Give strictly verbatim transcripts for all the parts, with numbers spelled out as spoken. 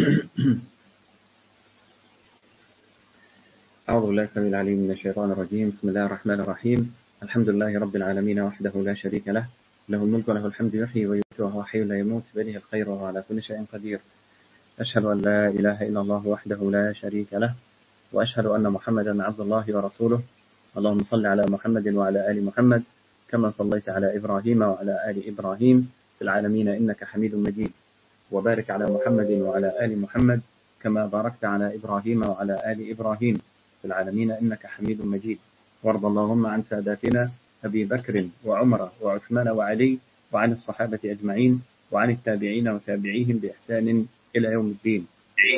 أعوذ بالله السميع العليم من الشيطان الرجيم. بسم الله الرحمن الرحيم. الحمد لله رب العالمين وحده لا شريك له، له الملك وله الحمد يحيي ويميت وهو حي لا يموت، بيده الخير وهو على كل شيء قدير. أشهد أن لا إله إلا الله وحده لا شريك له، وأشهد أن محمدا عبد الله ورسوله. اللهم صل على محمد وعلى آل محمد كما صليت على إبراهيم وعلى آل إبراهيم في العالمين إنك حميد مجيد، وبارك على محمد وعلى آل محمد كما باركت على إبراهيم وعلى آل إبراهيم في العالمين إنك حميد مجيد. وارض اللهم عن ساداتنا أبي بكر وعمر وعثمان وعلي، وعن الصحابة أجمعين، وعن التابعين وتابعيهم بإحسان إلى يوم الدين.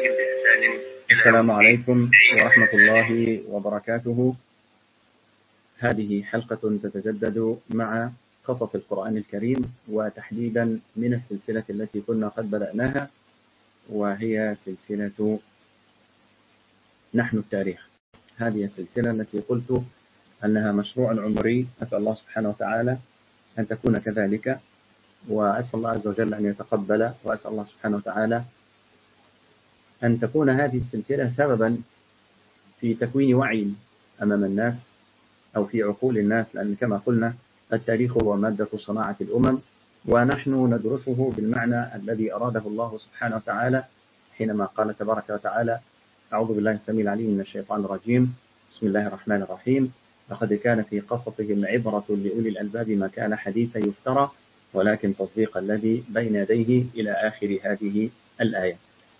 السلام عليكم ورحمة الله وبركاته. هذه حلقة تتجدد مع قصص القرآن الكريم، وتحديدا من السلسلة التي كنا قد بدأناها، وهي سلسلة نحن التاريخ. هذه السلسلة التي قلت أنها مشروع عمري، أسأل الله سبحانه وتعالى أن تكون كذلك، وأسأل الله عز وجل أن يتقبل، وأسأل الله سبحانه وتعالى أن تكون هذه السلسلة سببا في تكوين وعي أمام الناس أو في عقول الناس، لأن كما قلنا التاريخ هو مادة صناعة الأمم، ونحن ندرسه بالمعنى الذي أراده الله سبحانه وتعالى حينما قال تبارك وتعالى: أعوذ بالله السميع العليم من الشيطان الرجيم، بسم الله الرحمن الرحيم، لقد كان في قصصهم عبرة لأولي الألباب ما كان حديثا يفترى ولكن تصديق الذي بين يديه إلى آخر هذه الآية.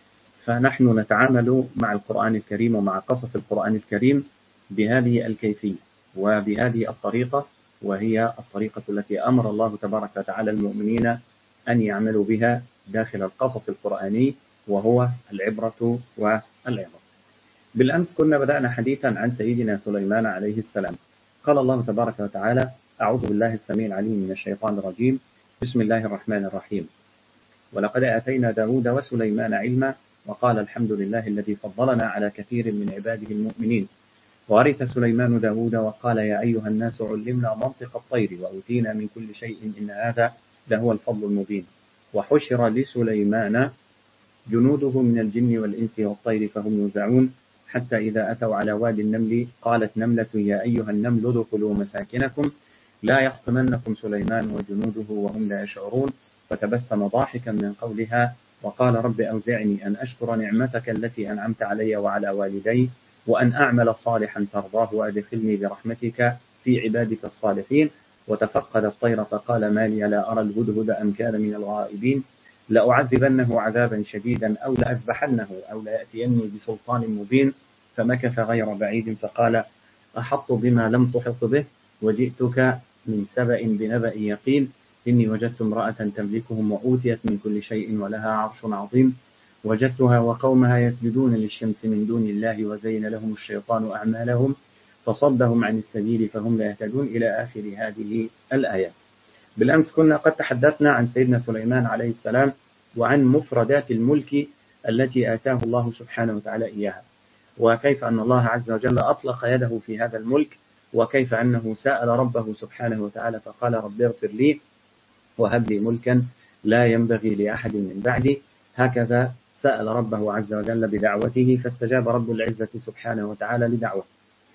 فنحن نتعامل مع القرآن الكريم ومع قصص القرآن الكريم بهذه الكيفية وبهذه الطريقة، وهي الطريقة التي أمر الله تبارك وتعالى المؤمنين أن يعملوا بها داخل القصص القرآني، وهو العبرة والعظة. بالأمس كنا بدأنا حديثا عن سيدنا سليمان عليه السلام. قال الله تبارك وتعالى: أعوذ بالله السميع العليم من الشيطان الرجيم، بسم الله الرحمن الرحيم، ولقد آتينا داود وسليمان علما وقال الحمد لله الذي فضلنا على كثير من عباده المؤمنين. وورث سليمان داود وقال: يا أيها الناس علمنا منطق الطير وأوتينا من كل شيء إن هذا لهو الفضل المبين. وحشر لسليمان جنوده من الجن والإنس والطير فهم يوزعون حتى إذا أتوا على وادي النمل قالت نملة يا أيها النمل ادخلوا مساكنكم لا يحطمنكم سليمان وجنوده وهم لا يشعرون، فتبسم ضاحكا من قولها وقال: رب أوزعني أن أشكر نعمتك التي أنعمت علي وعلى والدي وأن أعمل صالحا ترضاه وأدخلني برحمتك في عبادك الصالحين. وتفقد الطير فقال ما لي لا أرى الهدهد أم كان من الغائبين، لأعذبنه عذابا شديدا أو لأذبحنه أو ليأتيني بسلطان مبين. فمكث غير بعيد فقال: أحط بما لم تحط به وجئتك من سبأ بنبأ يقين، إني وجدت امرأة تملكهم وأوتيت من كل شيء ولها عرش عظيم، وجدتها وقومها يسجدون للشمس من دون الله وزين لهم الشيطان أعمالهم فصدهم عن السبيل فهم لا يهتدون، إلى آخر هذه الآيات. بالأمس كنا قد تحدثنا عن سيدنا سليمان عليه السلام وعن مفردات الملك التي آتاه الله سبحانه وتعالى إياها، وكيف أن الله عز وجل أطلق يده في هذا الملك، وكيف أنه سأل ربه سبحانه وتعالى فقال: رب اغفر لي وهب لي ملكا لا ينبغي لأحد من بعدي. هكذا سأل ربه عز وجل بدعوته فاستجاب رب العزة سبحانه وتعالى لدعوته.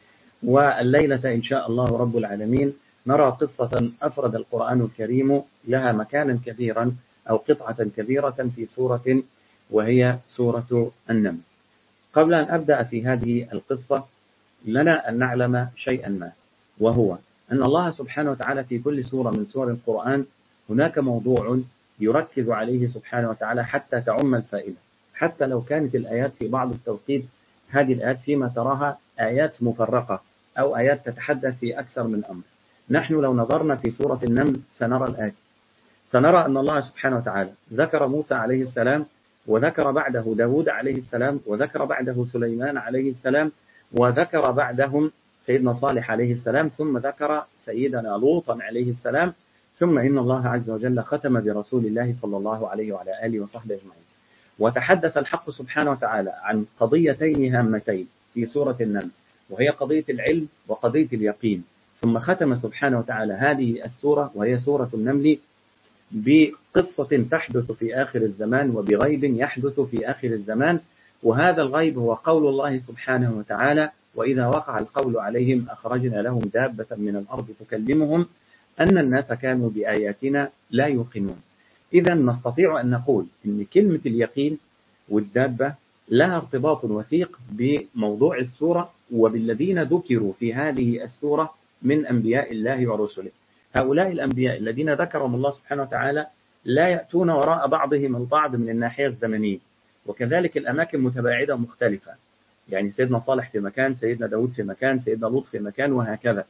والليلة إن شاء الله رب العالمين نرى قصة أفرد القرآن الكريم لها مكانا كبيرا أو قطعة كبيرة في سورة، وهي سورة النمل. قبل أن أبدأ في هذه القصة لنا أن نعلم شيئا ما، وهو أن الله سبحانه وتعالى في كل سورة من سور القرآن هناك موضوع يركز عليه سبحانه وتعالى حتى تعم الفائدة، حتى لو كانت الآيات في بعض التوقيت هذه الآيات فيما تراها آيات مفرقة أو آيات تتحدث في أكثر من أمر. نحن لو نظرنا في سورة النمل سنرى الآية، سنرى أن الله سبحانه وتعالى ذكر موسى عليه السلام، وذكر بعده داود عليه السلام، وذكر بعده سليمان عليه السلام، وذكر بعدهم سيدنا صالح عليه السلام، ثم ذكر سيدنا لوطا عليه السلام، ثم إن الله عز وجل ختم برسول الله صلى الله عليه وعلى آله وصحبه أجمعين. وتحدث الحق سبحانه وتعالى عن قضيتين هامتين في سورة النمل، وهي قضية العلم وقضية اليقين. ثم ختم سبحانه وتعالى هذه السورة وهي سورة النمل بقصة تحدث في آخر الزمان وبغيب يحدث في آخر الزمان. وهذا الغيب هو قول الله سبحانه وتعالى: وإذا وقع القول عليهم أخرجنا لهم دابة من الأرض تكلمهم أن الناس كانوا بآياتنا لا يوقنون. إذا نستطيع أن نقول أن كلمة اليقين والدابة لها ارتباط وثيق بموضوع السورة وبالذين ذكروا في هذه السورة من أنبياء الله ورسله. هؤلاء الأنبياء الذين ذكرهم الله سبحانه وتعالى لا يأتون وراء بعضهم البعض من الناحية الزمنية، وكذلك الأماكن متباعدة مختلفة، يعني سيدنا صالح في مكان، سيدنا داود في مكان، سيدنا لوط في مكان، وهكذا.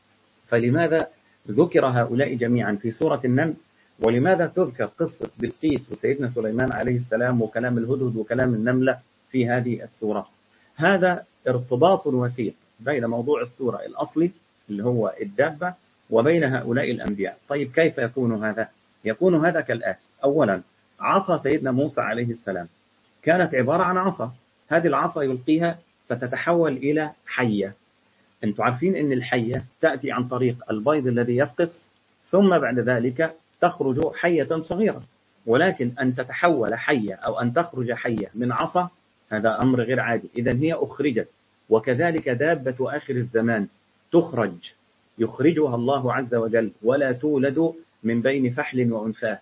فلماذا ذكر هؤلاء جميعا في سورة النمل؟ ولماذا تذكر قصة بلقيس وسيدنا سليمان عليه السلام وكلام الهدهد وكلام النملة في هذه السورة؟ هذا ارتباط وثيق بين موضوع السورة الأصلي اللي هو الدابة وبين هؤلاء الأنبياء. طيب كيف يكون هذا؟ يكون هذا كالآتي: أولا، عصا سيدنا موسى عليه السلام كانت عبارة عن عصا، هذه العصا يلقيها فتتحول إلى حية. أنتم عارفين أن الحية تأتي عن طريق البيض الذي يفقس، ثم بعد ذلك تخرج حية صغيرة، ولكن أن تتحول حية أو أن تخرج حية من عصا هذا أمر غير عادي. إذن هي أخرجت، وكذلك دابة آخر الزمان تخرج، يخرجها الله عز وجل، ولا تولد من بين فحل وأنثاه.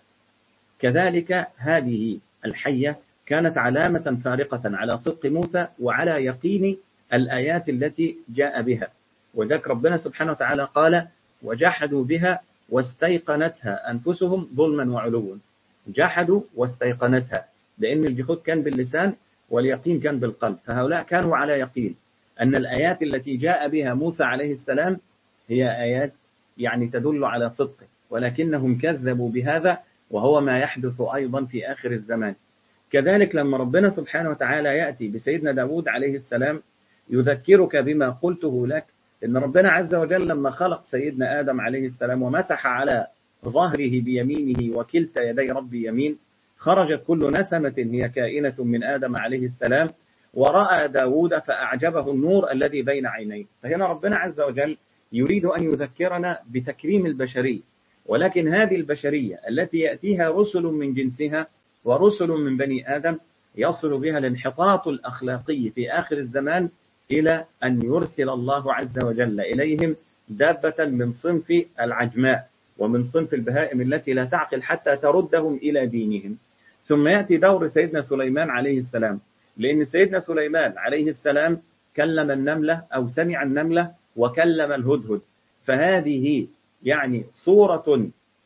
كذلك هذه الحية كانت علامة فارقة على صدق موسى وعلى يقين الآيات التي جاء بها. وذلك ربنا سبحانه وتعالى قال: وجحدوا بها واستيقنتها أنفسهم ظلما وعلوا. جحدوا واستيقنتها، لأن الجحود كان باللسان واليقين كان بالقلب، فهؤلاء كانوا على يقين أن الآيات التي جاء بها موسى عليه السلام هي آيات يعني تدل على صدقه، ولكنهم كذبوا بهذا، وهو ما يحدث أيضا في آخر الزمان. كذلك لما ربنا سبحانه وتعالى يأتي بسيدنا داود عليه السلام يذكرك بما قلته لك، إن ربنا عز وجل لما خلق سيدنا آدم عليه السلام ومسح على ظهره بيمينه وكلتا يدي ربي يمين، خرجت كل نسمة هي كائنة من آدم عليه السلام، ورأى داود فأعجبه النور الذي بين عينيه. فهنا ربنا عز وجل يريد أن يذكرنا بتكريم البشرية، ولكن هذه البشرية التي يأتيها رسل من جنسها ورسل من بني آدم يصل بها الانحطاط الأخلاقي في آخر الزمان إلى أن يرسل الله عز وجل إليهم دابة من صنف العجماء ومن صنف البهائم التي لا تعقل حتى تردهم إلى دينهم. ثم يأتي دور سيدنا سليمان عليه السلام، لأن سيدنا سليمان عليه السلام كلم النملة أو سمع النملة وكلم الهدهد، فهذه يعني صورة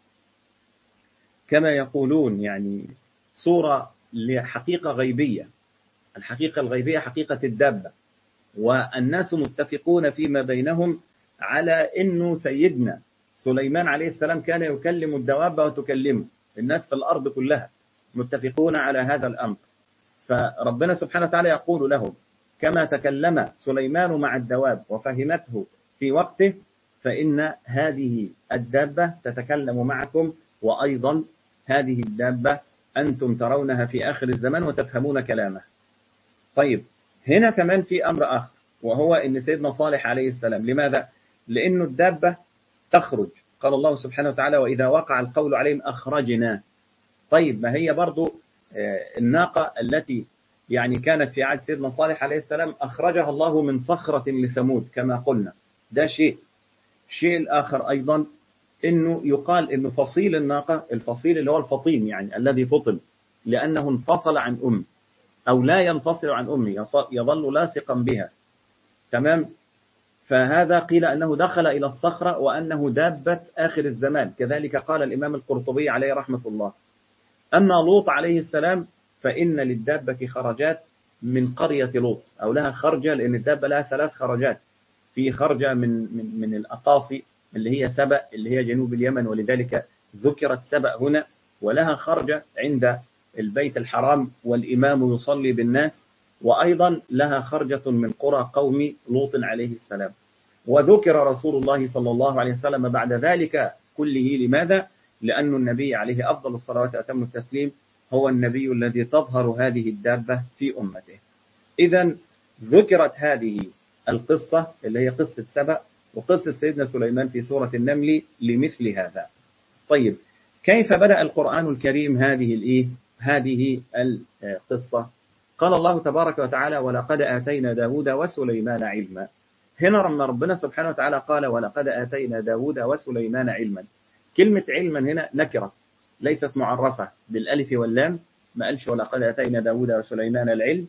كما يقولون يعني صورة لحقيقة غيبية. الحقيقة الغيبية حقيقة الدابة، والناس متفقون فيما بينهم على أنه سيدنا سليمان عليه السلام كان يكلم الدواب وتكلمه، الناس في الأرض كلها متفقون على هذا الأمر. فربنا سبحانه وتعالى يقول لهم: كما تكلم سليمان مع الدواب وفهمته في وقته، فإن هذه الدابة تتكلم معكم، وأيضا هذه الدابة أنتم ترونها في آخر الزمان وتفهمون كلامه. طيب هنا كمان في أمر آخر، وهو أن سيدنا صالح عليه السلام، لماذا؟ لأن الدابة تخرج، قال الله سبحانه وتعالى: وإذا وقع القول عليهم أخرجنا. طيب ما هي برضو الناقة التي يعني كانت في عهد سيدنا صالح عليه السلام أخرجها الله من صخرة لثمود كما قلنا، ده شيء. الشيء الآخر أيضا أنه يقال أنه فصيل الناقة، الفصيل اللي هو الفطيم يعني الذي فطم، لأنه انفصل عن أم أو لا ينفصل عن أمه، يظل لاصقا بها، تمام؟ فهذا قيل أنه دخل إلى الصخرة وأنه دابة آخر الزمان. كذلك قال الإمام القرطبي عليه رحمة الله. أما لوط عليه السلام فإن للدابة خرجات من قرية لوط، أو لها خرجة، لأن الدابة لها ثلاث خرجات، في خرجة من من من الأقاصي اللي هي سبأ اللي هي جنوب اليمن، ولذلك ذكرت سبأ هنا، ولها خرجة عند البيت الحرام والإمام يصلي بالناس، وأيضا لها خرجة من قرى قوم لوط عليه السلام. وذكر رسول الله صلى الله عليه وسلم بعد ذلك كله. لماذا؟ لأن النبي عليه أفضل الصلوات وأتم التسليم هو النبي الذي تظهر هذه الدابة في أمته. إذن ذكرت هذه القصة اللي هي قصة سبأ وقصة سيدنا سليمان في سورة النمل لمثل هذا. طيب كيف بدأ القرآن الكريم هذه الإيه؟ هذه القصة؟ قال الله تبارك وتعالى: ولقد آتينا داود وسليمان علما. هنا لما ربنا سبحانه وتعالى قال ولقد آتينا داود وسليمان علما، كلمة علما هنا نكرة ليست معرفة بالألف واللام، ما قالش ولقد آتينا داود وسليمان العلم،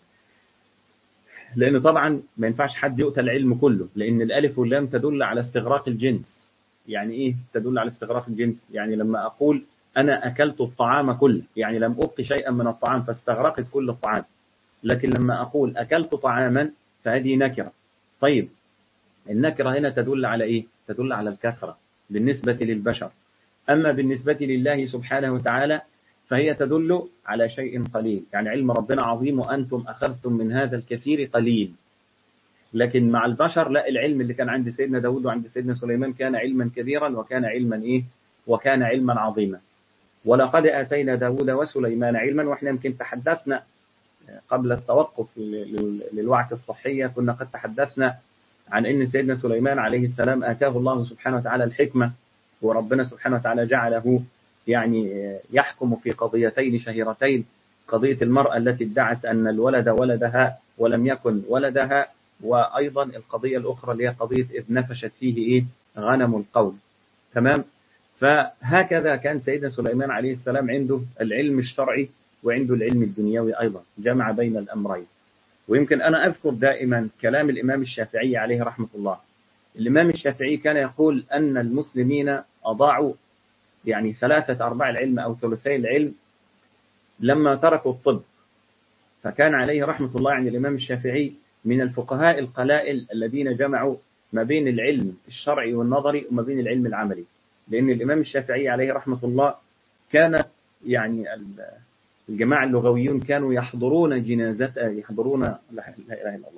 لأنه طبعا ما ينفعش حد يؤتى العلم كله، لأن الألف واللام تدل على استغراق الجنس. يعني إيه تدل على استغراق الجنس؟ يعني لما أقول أنا أكلت الطعام كله، يعني لم أبق شيئا من الطعام فاستغرقت كل الطعام. لكن لما أقول أكلت طعاما فهذه نكرة. طيب النكرة هنا تدل على إيه؟ تدل على الكثرة بالنسبة للبشر. أما بالنسبة لله سبحانه وتعالى فهي تدل على شيء قليل، يعني علم ربنا عظيم وأنتم أخذتم من هذا الكثير قليل. لكن مع البشر لا، العلم اللي كان عند سيدنا داود وعند سيدنا سليمان كان علما كبيرا، وكان علما إيه؟ وكان علما عظيما. ولقد آتينا داود وسليمان علما، وإحنا يمكن تحدثنا قبل التوقف للوعكة الصحية، كنا قد تحدثنا عن أن سيدنا سليمان عليه السلام آتاه الله سبحانه وتعالى الحكمة، وربنا سبحانه وتعالى جعله يعني يحكم في قضيتين شهيرتين: قضية المرأة التي ادعت أن الولد ولدها ولم يكن ولدها، وأيضا القضية الأخرى اللي هي قضية إذ نفشت فيه إيه؟ غنم القوم. تمام؟ فهكذا كان سيدنا سليمان عليه السلام عنده العلم الشرعي وعنده العلم الدنيوي أيضا، جمع بين الأمرين. ويمكن أنا أذكر دائما كلام الإمام الشافعي عليه رحمة الله. الإمام الشافعي كان يقول أن المسلمين أضاعوا يعني ثلاثة أرباع العلم أو ثلثي العلم لما تركوا الطب. فكان عليه رحمة الله يعني الإمام الشافعي من الفقهاء القلائل الذين جمعوا ما بين العلم الشرعي والنظري وما بين العلم العملي. لأن الإمام الشافعي عليه رحمة الله كانت يعني الجماعة اللغويون كانوا يحضرون جنازة يحضرون لا إله إلا الله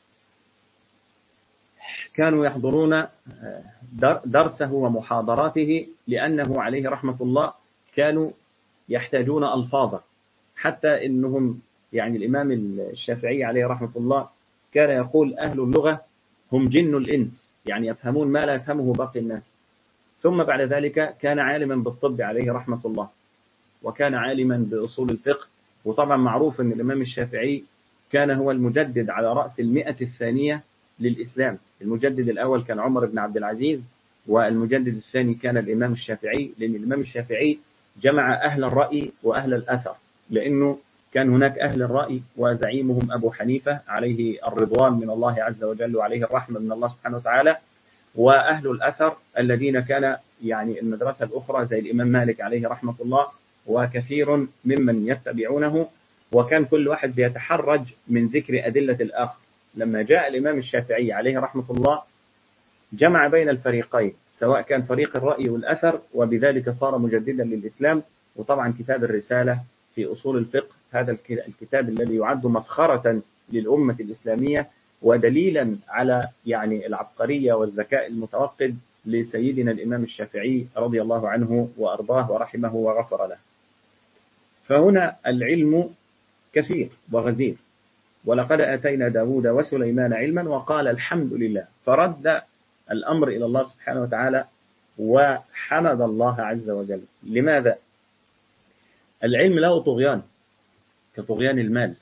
كانوا يحضرون درسه ومحاضراته، لأنه عليه رحمة الله كانوا يحتاجون ألفاظه، حتى إنهم يعني الإمام الشافعي عليه رحمة الله كان يقول أهل اللغة هم جن الإنس، يعني يفهمون ما لا يفهمه باقي الناس. ثم بعد ذلك كان عالما بالطب عليه رحمة الله، وكان عالما بأصول الفقه. وطبعا معروف أن الإمام الشافعي كان هو المجدد على رأس المئة الثانية للإسلام. المجدد الأول كان عمر بن عبد العزيز، والمجدد الثاني كان الإمام الشافعي، لأن الإمام الشافعي جمع أهل الرأي وأهل الأثر، لأنه كان هناك أهل الرأي وزعيمهم أبو حنيفة عليه الرضوان من الله عز وجل وعليه الرحمة من الله سبحانه وتعالى، وأهل الأثر الذين كان يعني المدرسة الأخرى زي الإمام مالك عليه رحمة الله وكثير ممن يتبعونه. وكان كل واحد بيتحرج من ذكر أدلة الآخر. لما جاء الإمام الشافعي عليه رحمة الله جمع بين الفريقين، سواء كان فريق الرأي والأثر، وبذلك صار مجددا للإسلام. وطبعا كتاب الرسالة في أصول الفقه، هذا الكتاب الذي يعد مفخرة للأمة الإسلامية ودليلا على يعني العبقرية والذكاء المتوقد لسيدنا الإمام الشافعي رضي الله عنه وأرضاه ورحمه وغفر له. فهنا العلم كثير وغزير. ولقد آتينا داود وسليمان علما وقال الحمد لله، فرد الأمر إلى الله سبحانه وتعالى وحمد الله عز وجل. لماذا؟ العلم له طغيان كطغيان المال.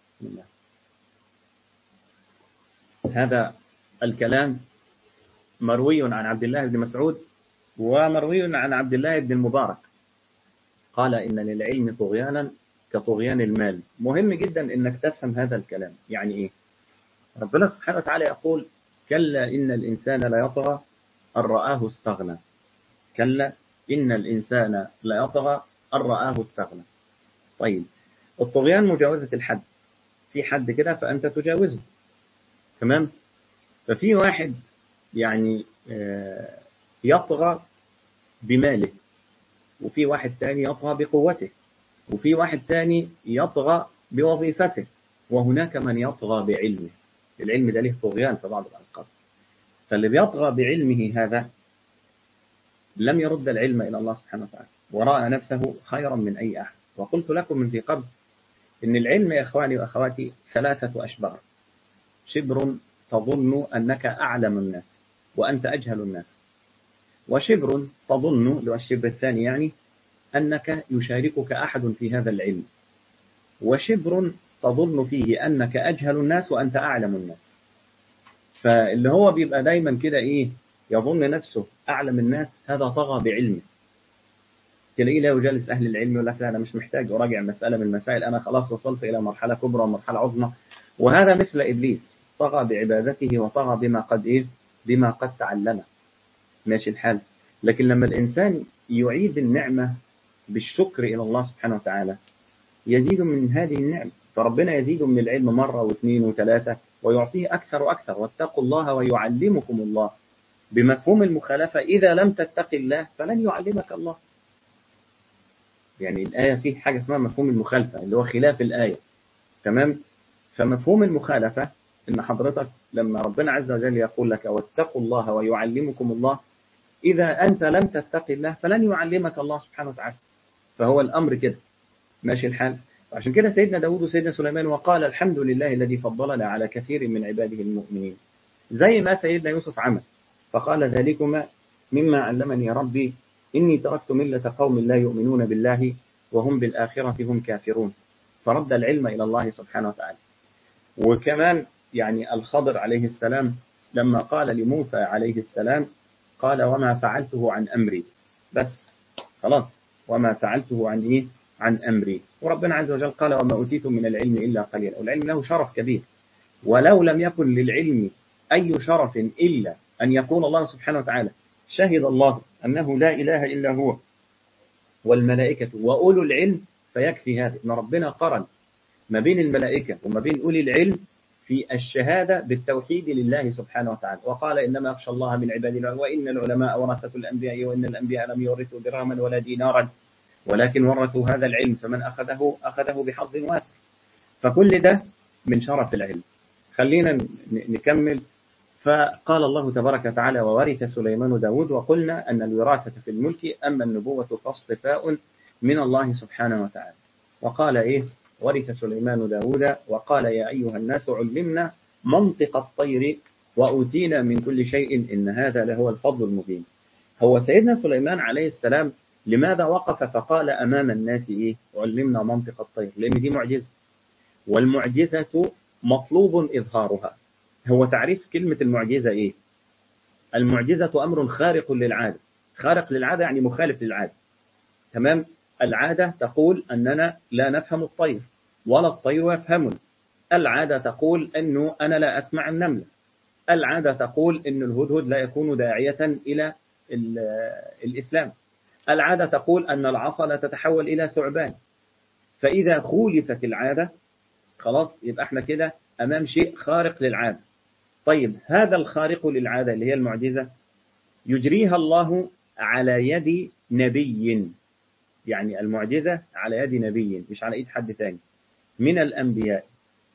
هذا الكلام مروي عن عبد الله بن مسعود ومروي عن عبد الله بن المبارك، قال إن للعلم طغيانا كطغيان المال. مهم جدا إنك تفهم هذا الكلام. يعني إيه؟ ربنا سبحانه وتعالى يقول كلا إن الإنسان لا يطغى أن رآه استغنى. كلا إن الإنسان لا يطغى أن رآه استغنى. طيب الطغيان مجاوزة الحد، في حد كده فأنت تجاوزه. تمام؟ ففي واحد يعني يطغى بماله، وفي واحد تاني يطغى بقوته، وفي واحد تاني يطغى بوظيفته، وهناك من يطغى بعلمه. العلم ده له طغيان في بعض الأوقات. فاللي بيطغى بعلمه هذا لم يرد العلم إلى الله سبحانه وتعالى، ورأى نفسه خيرا من أي أحد. وقلت لكم من ذي قبل إن العلم يا إخواني وأخواتي ثلاثة أشبار: شبر تظن أنك أعلم الناس وأنت أجهل الناس، وشبر تظن، لو الشبر الثاني يعني أنك يشاركك أحد في هذا العلم، وشبر تظن فيه أنك أجهل الناس وأنت أعلم الناس. فاللي هو بيبقى دايما كده إيه، يظن نفسه أعلم الناس، هذا طغى بعلمه. تلاقيه لا يجالس أهل العلم، يقول لك لا أنا مش محتاج أراجع مسألة من المسائل، أنا خلاص وصلت إلى مرحلة كبرى ومرحلة عظمى. وهذا مثل إبليس، طغى بعبادته وطغى بما قد إيه، بما قد تعلمه. ماشي الحال. لكن لما الإنسان يعيد النعمة بالشكر إلى الله سبحانه وتعالى يزيد من هذه النعمة، فربنا يزيد من العلم مرة واثنين وثلاثة ويعطيه أكثر وأكثر. واتقوا الله ويعلمكم الله، بمفهوم المخالفة إذا لم تتق الله فلن يعلمك الله. يعني الآية فيه حاجة اسمها مفهوم المخالفة اللي هو خلاف الآية، تمام؟ فمفهوم المخالفة إن حضرتك لما ربنا عز وجل يقول لك واتقوا الله ويعلمكم الله، إذا أنت لم تتق الله فلن يعلمك الله سبحانه وتعالى. فهو الأمر كده، ماشي الحال. عشان كده سيدنا داود وسيدنا سليمان وقال الحمد لله الذي فضلنا على كثير من عباده المؤمنين، زي ما سيدنا يوسف عمل، فقال ذلكما مما علمني ربي إني تركت ملة قوم لا يؤمنون بالله وهم بالآخرة هم كافرون، فرد العلم إلى الله سبحانه وتعالى. وكمان يعني الخضر عليه السلام لما قال لموسى عليه السلام قال وما فعلته عن أمري، بس خلاص، وما فعلته عن إيه؟ عن أمري. وربنا عز وجل قال وما أوتيتم من العلم إلا قليلا. والعلم له شرف كبير، ولو لم يكن للعلم أي شرف إلا أن يكون الله سبحانه وتعالى شهد الله أنه لا إله إلا هو والملائكة وأولو العلم فيكفي هذا. إن ربنا قرن ما بين الملائكة وما بين أولي العلم في الشهادة بالتوحيد لله سبحانه وتعالى، وقال إنما يخشى الله من عباده وإن العلماء ورثة الأنبياء وإن الأنبياء لم يورثوا درهما ولا دينارا ولكن ورثوا هذا العلم فمن أخذه أخذه بحظ وافر. فكل ده من شرف العلم. خلينا نكمل. فقال الله تبارك وتعالى وورث سليمان داود وقلنا أن الوراثة في الملك أما النبوة فاصطفاء من الله سبحانه وتعالى. وقال إيه؟ ورث سليمان داود وقال يا أيها الناس علمنا منطق الطير وأوتينا من كل شيء إن هذا لهو الفضل المبين. هو سيدنا سليمان عليه السلام لماذا وقف فقال أمام الناس إيه؟ علمنا منطق الطير؟ لأن دي معجزة، والمعجزة مطلوب إظهارها. هو تعريف كلمة المعجزة إيه؟ المعجزة أمر خارق للعادة. خارق للعادة يعني مخالف للعادة، تمام؟ العادة تقول أننا لا نفهم الطير ولا الطير يفهمنا. العادة تقول أنه أنا لا أسمع النملة. العادة تقول أن الهدهد لا يكون داعية إلى الإسلام. العادة تقول أن العصا لا تتحول إلى ثعبان. فإذا خولفت العادة خلاص يبقى احنا كده أمام شيء خارق للعادة. طيب هذا الخارق للعادة اللي هي المعجزة يجريها الله على يد نبي، يعني المعجزة على يد نبي مش على يد حد ثاني من الأنبياء،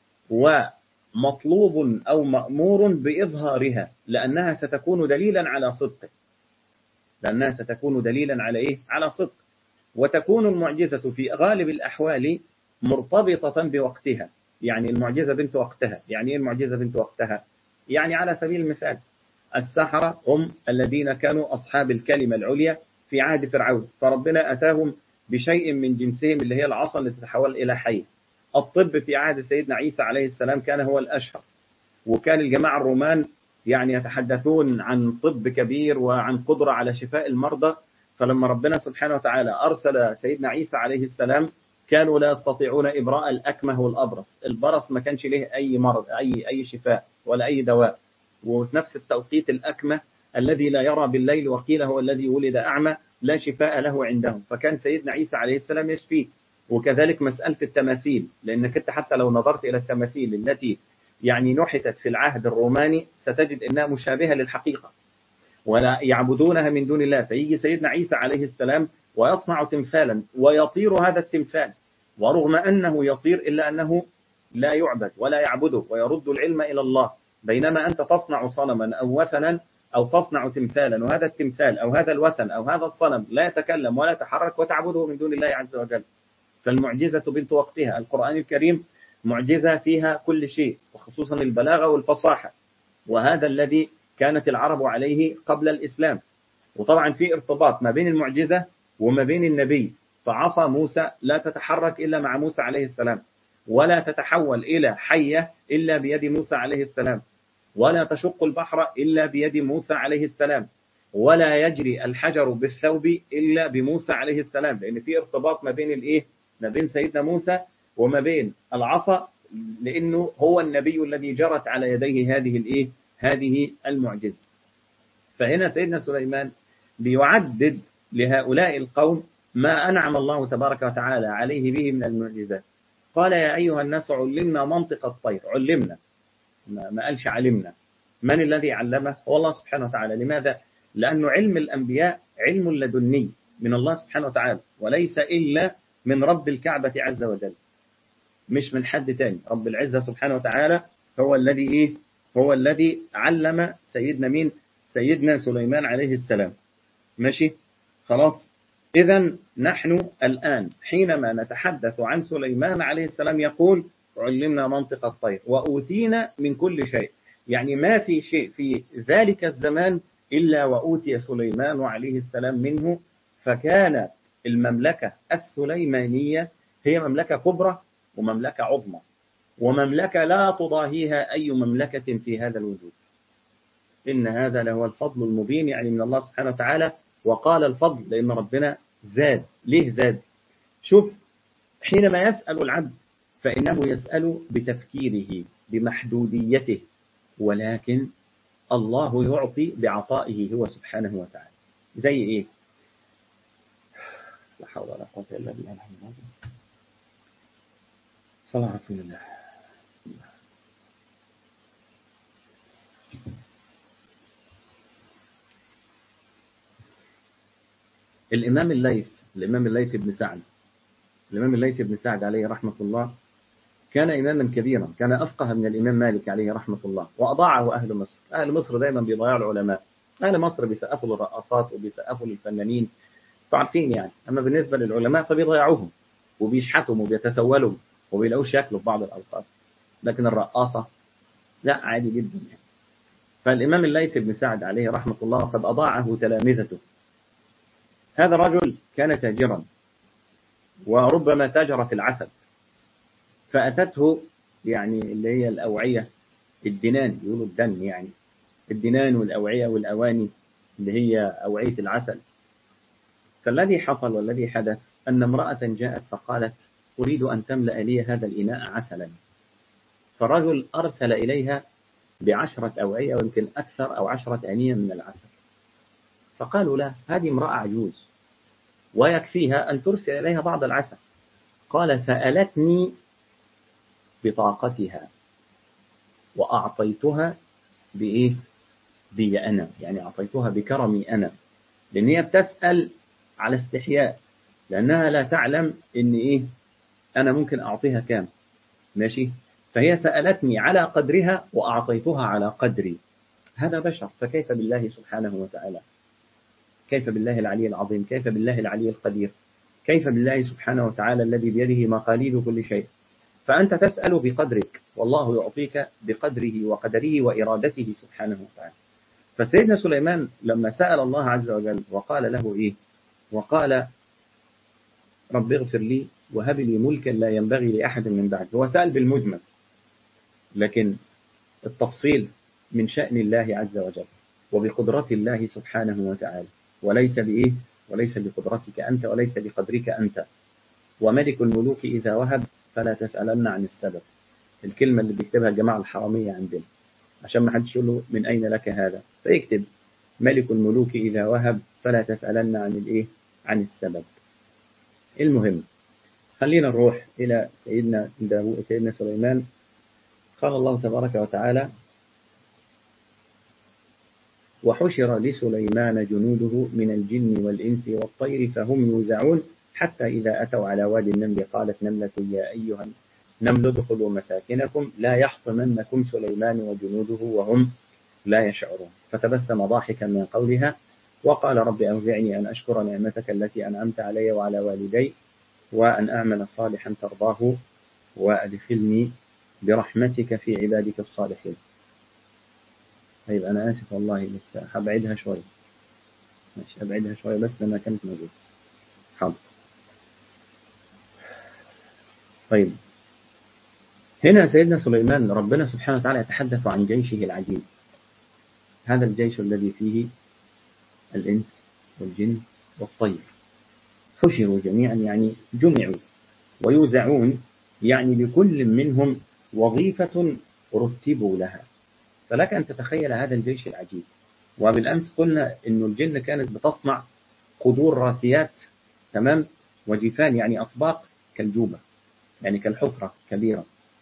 ومطلوب أو مأمور بإظهارها لأنها ستكون دليلا على صدق. لأنها ستكون دليلا على إيه؟ على صدق. وتكون المعجزة في غالب الأحوال مرتبطة بوقتها، يعني المعجزة بنت وقتها. يعني إيه المعجزة بنت وقتها؟ يعني على سبيل المثال السحرة هم الذين كانوا أصحاب الكلمة العليا في عهد فرعون، فربنا أتاهم بشيء من جنسهم اللي هي العصا اللي تتحول إلى حي. الطب في عهد سيدنا عيسى عليه السلام كان هو الأشهر، وكان الجماعة الرومان يعني يتحدثون عن طب كبير وعن قدرة على شفاء المرضى. فلما ربنا سبحانه وتعالى أرسل سيدنا عيسى عليه السلام كانوا لا يستطيعون إبراء الأكمه والأبرص. البرص ما كانش له أي مرض أي أي شفاء ولا أي دواء. وفي نفس التوقيت الأكمه الذي لا يرى بالليل وقيل هو الذي ولد أعمى لا شفاء له عندهم، فكان سيدنا عيسى عليه السلام يشفيه. وكذلك مسألة التماثيل، لأنك أنت حتى لو نظرت إلى التماثيل التي يعني نحتت في العهد الروماني ستجد أنها مشابهة للحقيقة ولا يعبدونها من دون الله. فيجي سيدنا عيسى عليه السلام ويصنع تمثالا ويطير هذا التمثال، ورغم أنه يطير إلا أنه لا يعبد ولا يعبده ويرد العلم إلى الله. بينما أنت تصنع صنما أو وثنا أو تصنع تمثالا، وهذا التمثال أو هذا الوثن أو هذا الصنم لا يتكلم ولا يتحرك وتعبده من دون الله عز وجل. فالمعجزة بنت وقتها. القرآن الكريم معجزة فيها كل شيء، وخصوصا البلاغة والفصاحة، وهذا الذي كانت العرب عليه قبل الإسلام. وطبعا في ارتباط ما بين المعجزة وما بين النبي، فعصا موسى لا تتحرك إلا مع موسى عليه السلام، ولا تتحول إلى حية إلا بيد موسى عليه السلام، ولا تشق البحر إلا بيد موسى عليه السلام، ولا يجري الحجر بالثوب إلا بموسى عليه السلام، لأن في ارتباط ما بين الإيه؟ ما بين سيدنا موسى وما بين العصا، لأنه هو النبي الذي جرت على يديه هذه الإيه؟ هذه المعجزة. فهنا سيدنا سليمان بيعدد لهؤلاء القوم ما أنعم الله تبارك وتعالى عليه به من المعجزات. قال يا أيها الناس علمنا منطق الطير. علمنا، ما قالش علمنا. من الذي علمه؟ هو الله سبحانه وتعالى. لماذا؟ لأنه علم الأنبياء علم لدني من الله سبحانه وتعالى، وليس إلا من رب الكعبة عز وجل، مش من حد تاني. رب العزة سبحانه وتعالى هو الذي إيه؟ هو الذي علم سيدنا مين؟ سيدنا سليمان عليه السلام. ماشي؟ خلاص. إذا نحن الآن حينما نتحدث عن سليمان عليه السلام يقول علمنا منطق الطير وأوتينا من كل شيء، يعني ما في شيء في ذلك الزمان إلا وأوتي سليمان عليه السلام منه. فكانت المملكة السليمانية هي مملكة كبرى ومملكة عظمى، ومملكة لا تضاهيها أي مملكة في هذا الوجود. إن هذا لهو الفضل المبين، يعني من الله سبحانه وتعالى. وقال الفضل لأن ربنا زاد. ليه زاد؟ شوف، حينما يسأل العبد فإنه يسأل بتفكيره بمحدوديته، ولكن الله يعطي بعطائه هو سبحانه وتعالى. زي إيه؟ لا حول ولا قوة إلا بالله العلي العظيم. صلى الله على رسول الله. الإمام الليث الإمام الليث بن سعد الإمام الليث بن سعد عليه رحمة الله كان إماما كبيرا، كان أفقه من الإمام مالك عليه رحمة الله، وأضاعه أهل مصر. أهل مصر دائما بيضيعوا العلماء. أهل مصر بيسقفوا للرقصات وبيسقفوا للفنانين، تعرفين يعني. أما بالنسبة للعلماء فبيضيعوهم وبيشحتهم وبيتسولوا وبيلاقوا شكله في بعض الأوقات. لكن الرقاصة لا، عادي جدا يعني. فالإمام الليث بن سعد عليه رحمة الله قد أضاعه تلامذته. هذا الرجل كان تاجرا، وربما تاجر في العسل، فأتته يعني اللي هي الأوعية، الدنان، يقولوا الدن يعني، الدنان والأوعية والأواني اللي هي أوعية العسل. فالذي حصل والذي حدث أن امرأة جاءت فقالت أريد أن تملأ لي هذا الإناء عسلا. فالرجل أرسل إليها بعشرة أوعية ويمكن أكثر، أو عشرة آنية من العسل. فقالوا لا، هذه امرأة عجوز ويكفيها أن ترسل إليها بعض العسل. قال سألتني بطاقتها وأعطيتها بإيه؟ بي أنا، يعني أعطيتها بكرمي أنا، لأن هي بتسأل على استحياء، لأنها لا تعلم إن إيه أنا ممكن أعطيها كام. ماشي؟ فهي سألتني على قدرها وأعطيتها على قدري. هذا بشر، فكيف بالله سبحانه وتعالى؟ كيف بالله العلي العظيم؟ كيف بالله العلي القدير؟ كيف بالله سبحانه وتعالى الذي بيده مقاليد كل شيء؟ فأنت تسأل بقدرك والله يعطيك بقدره وقدره وإرادته سبحانه وتعالى. فسيدنا سليمان لما سأل الله عز وجل وقال له إيه؟ وقال رب اغفر لي وهب لي ملكا لا ينبغي لأحد من بعد. هو سأل بالمجمل، لكن التفصيل من شأن الله عز وجل وبقدرة الله سبحانه وتعالى، وليس بإيه؟ وليس بقدرتك أنت وليس بقدرك أنت. وملك الملوك إذا وهب فلا تسألن عن السبب. الكلمة اللي بيكتبها الجماعة الحرامية عندنا عشان ما حدش يقول له من أين لك هذا، فيكتب ملك الملوك إذا وهب فلا تسألن عن الإيه؟ عن السبب. المهم، خلينا نروح إلى سيدنا داوود سيدنا سليمان. قال الله تبارك وتعالى وحشر لسليمان جنوده من الجن والإنس والطير فهم يوزعون حتى إذا أتوا على وادي النمل قالت نملة يا أيها النمل ادخلوا مساكنكم لا يحطمنكم سليمان وجنوده وهم لا يشعرون. فتبسم ضاحكا من قولها وقال رب أوزعني أن أشكر نعمتك التي أنعمت علي وعلى والدي وأن أعمل صالحا ترضاه وأدخلني برحمتك في عبادك الصالحين. طيب أنا آسف والله، بس هبعدها شوي. ماشي، أبعدها شوي بس لما كانت موجودة. حاضر. طيب، هنا سيدنا سليمان ربنا سبحانه وتعالى يتحدث عن جيشه العجيب، هذا الجيش الذي فيه الإنس والجن والطير، حشروا جميعا يعني جمعوا ويوزعون، يعني لكل منهم وظيفة رتبوا لها. فلك أن تتخيل هذا الجيش العجيب. وبالأمس قلنا إنه الجن كانت بتصنع قدور راسيات، تمام، وجفان يعني أطباق كالجوبة، يعني كالحفرة كبيرة.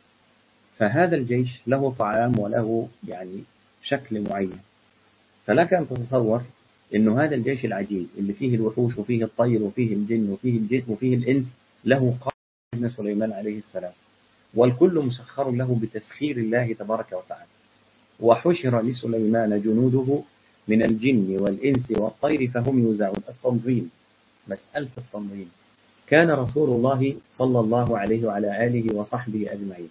فهذا الجيش له طعام وله يعني شكل معين. فلك أن تتصور إنه هذا الجيش العجيب اللي فيه الوحوش وفيه الطير وفيه الجن وفيه الجن وفيه الإنس له قائد ابن سليمان عليه السلام، والكل مسخر له بتسخير الله تبارك وتعالى. وحشر لسليمان جنوده من الجن والإنس والطير فهم يوزعون. التنظيم، مسألة التنظيم، كان رسول الله صلى الله عليه وعلى آله وصحبه أجمعين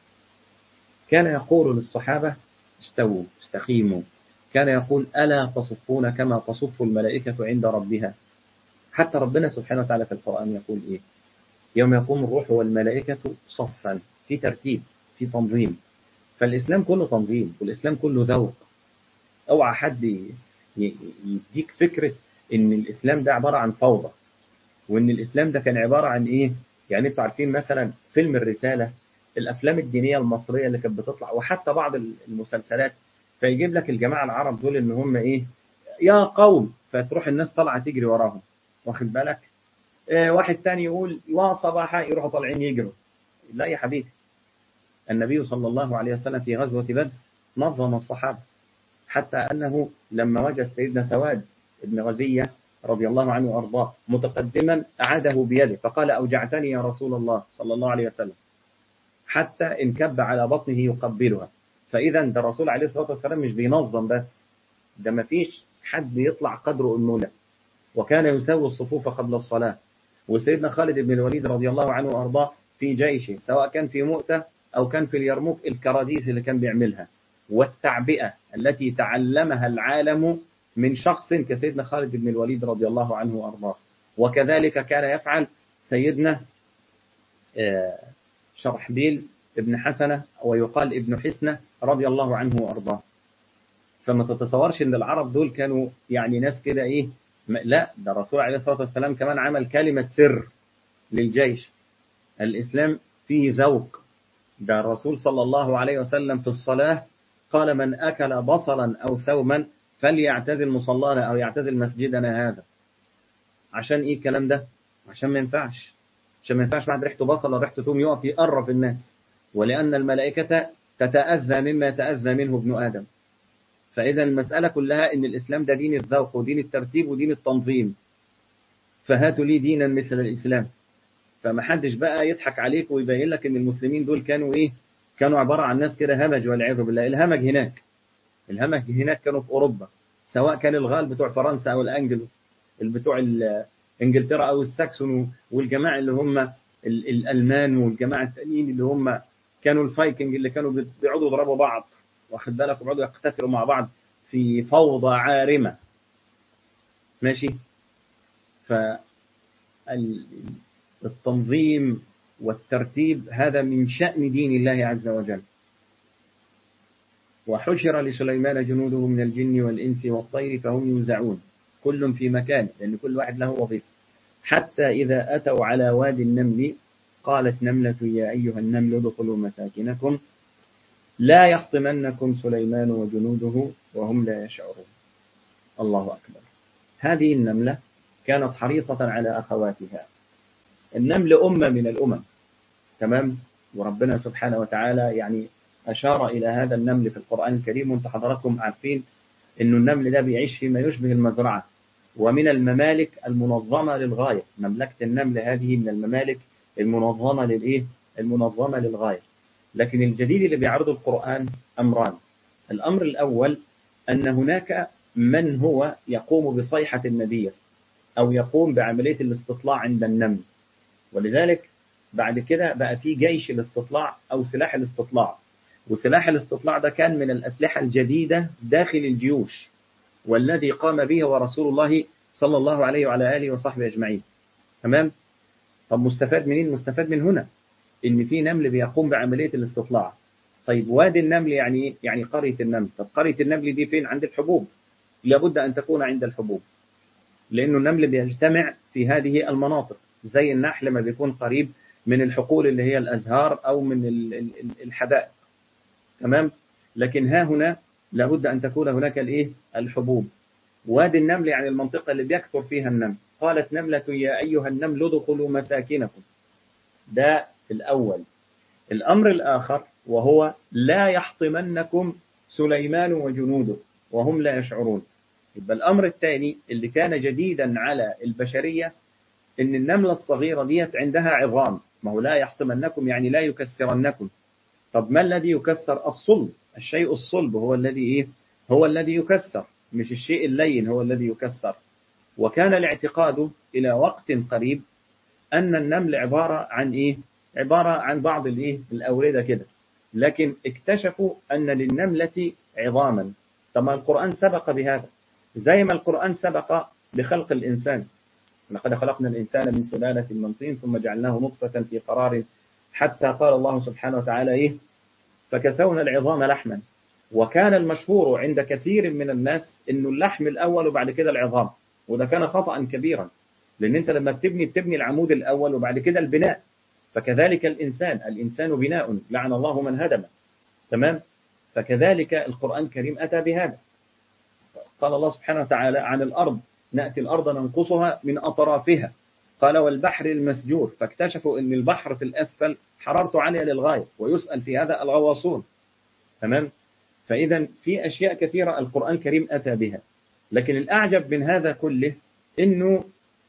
كان يقول للصحابة: استووا استقيموا. كان يقول: ألا تصفون كما تصف الملائكة عند ربها. حتى ربنا سبحانه وتعالى في القرآن يقول إيه؟ يوم يقوم الروح والملائكة صفا، في ترتيب، في تنظيم. فالإسلام كله تنظيم، والإسلام كله ذوق. اوعى حد يديك فكرة إن الإسلام ده عبارة عن فوضى، وإن الإسلام ده كان عبارة عن إيه. يعني أنتوا عارفين مثلا فيلم الرسالة، الأفلام الدينية المصرية اللي كانت بتطلع، وحتى بعض المسلسلات، فيجيب لك الجماعة العرب دول إن هم إيه، يا قوم، فتروح الناس طالعة تجري وراهم، واخد بالك. إيه، واحد تاني يقول يا صباحا، يروحوا طالعين يجروا. لا يا حبيبي، النبي صلى الله عليه وسلم في غزوة بدر نظم الصحابة، حتى أنه لما وجد سيدنا سواد بن غزية رضي الله عنه وأرضاه متقدما أعاده بيده فقال: أوجعتني يا رسول الله صلى الله عليه وسلم، حتى انكب على بطنه يقبلها. فإذا ده الرسول عليه الصلاة والسلام مش بينظم بس، ده ما فيش حد يطلع قدره أنه، وكان يسوي الصفوف قبل الصلاة. وسيدنا خالد بن الوليد رضي الله عنه وأرضاه في جيشه، سواء كان في مؤتة أو كان في اليرموك، الكراديس اللي كان بيعملها والتعبئة التي تعلمها العالم من شخص كسيدنا خالد بن الوليد رضي الله عنه وأرضاه. وكذلك كان يفعل سيدنا شرحبيل ابن حسنة ويقال ابن حسنة رضي الله عنه وأرضاه. فما تتصورش ان العرب دول كانوا يعني ناس كده ايه، لا، ده الرسول عليه الصلاة والسلام كمان عمل كلمة سر للجيش. الإسلام فيه ذوق. ده الرسول صلى الله عليه وسلم في الصلاة قال: من أكل بصلا أو ثوما فليعتزل مصلانا أو يعتزل مسجدنا هذا. عشان إيه الكلام ده؟ عشان ما ينفعش، عشان ما ينفعش بعد ريحته بصل وريحته ثوم يقف يقرف الناس، ولأن الملائكة تتأذى مما يتأذى منه ابن آدم. فإذا المسألة كلها إن الإسلام ده دين الذوق ودين الترتيب ودين التنظيم. فهاتوا لي دينا مثل الإسلام. فما حدش بقى يضحك عليك ويبين لك إن المسلمين دول كانوا إيه، كانوا عبارة عن ناس كده همج، والعياذ بالله. الهمج هناك، الهمج هناك كانوا في أوروبا، سواء كان الغال بتوع فرنسا أو الأنجلو، بتوع إنجلترا أو الساكسون، والجماعة اللي هم الألمان، والجماعة التانيين اللي هم كانوا الفايكنج، اللي كانوا بيقعدوا يضربوا بعض، واخد بالك، وبيقعدوا يقتتلوا مع بعض في فوضى عارمة. ماشي. فالتنظيم والترتيب هذا من شأن دين الله عز وجل. وحشر لسليمان جنوده من الجن والإنس والطير فهم يوزعون، كل في مكان، لأن كل واحد له وظيفة. حتى إذا أتوا على وادي النمل قالت نملة يا أيها النمل ادخلوا مساكنكم لا يحطمنكم سليمان وجنوده وهم لا يشعرون. الله أكبر. هذه النملة كانت حريصة على أخواتها. النمل أمة من الأمم، تمام. وربنا سبحانه وتعالى يعني أشار إلى هذا النمل في القرآن الكريم. وانت حضراتكم عارفين أن النمل ده بيعيش فيما يشبه المزرعة، ومن الممالك المنظمة للغاية. مملكة النمل هذه من الممالك المنظمة للإيه؟ المنظمة للغاية. لكن الجديد اللي بيعرضه القرآن أمران. الأمر الأول أن هناك من هو يقوم بصيحة النذير، أو يقوم بعملية الاستطلاع عند النمل. ولذلك بعد كده بقى في جيش الاستطلاع أو سلاح الاستطلاع. وسلاح الاستطلاع ده كان من الأسلحة الجديدة داخل الجيوش، والذي قام به ورسول الله صلى الله عليه وعلى آله وصحبه أجمعين. تمام. طب مستفاد منين؟ مستفاد من هنا إن في نمل بيقوم بعملية الاستطلاع. طيب وادي النمل يعني إيه؟ يعني قرية النمل. طب قرية النمل دي فين؟ عند الحبوب، لابد أن تكون عند الحبوب، لأنه النمل بيجتمع في هذه المناطق، زي النحل لما بيكون قريب من الحقول اللي هي الأزهار أو من الحدائق. تمام؟ لكن ها هنا لابد أن تكون هناك الإيه؟ الحبوب. وادي النمل يعني المنطقة اللي بيكثر فيها النمل. قالت نملة يا أيها النمل ادخلوا مساكنكم. ده الأول. الأمر الآخر وهو لا يحطمنكم سليمان وجنوده وهم لا يشعرون. يبقى الأمر الثاني اللي كان جديدا على البشرية إن النملة الصغيرة ديت عندها عظام. ما هو لا يحطمنكم يعني لا يكسرنكم. طب ما الذي يكسر؟ الصلب. الشيء الصلب هو الذي إيه؟ هو الذي يكسر، مش الشيء اللين هو الذي يكسر. وكان الاعتقاد إلى وقت قريب أن النمل عبارة عن إيه؟ عبارة عن بعض الإيه؟ الأوردة كده. لكن اكتشفوا أن للنملة عظاما. طب القرآن سبق بهذا، زي ما القرآن سبق بخلق الإنسان. لقد خلقنا الإنسان من سلالة من طين ثم جعلناه نطفة في قرار حتى قال الله سبحانه وتعالى إيه؟ فكسونا العظام لحما. وكان المشهور عند كثير من الناس إنه اللحم الأول وبعد كده العظام، وده كان خطأ كبيرا، لأن أنت لما بتبني بتبني العمود الأول وبعد كده البناء. فكذلك الإنسان، الإنسان بناء لعن الله من هدم. تمام؟ فكذلك القرآن الكريم أتى بهذا. قال الله سبحانه وتعالى عن الأرض نأتي الأرض ننقصها من أطرافها. قال والبحر المسجور، فاكتشفوا أن البحر في الأسفل حرارته عالية للغاية، ويسأل في هذا الغواصون. تمام؟ فإذا في أشياء كثيرة القرآن الكريم أتى بها. لكن الأعجب من هذا كله إنه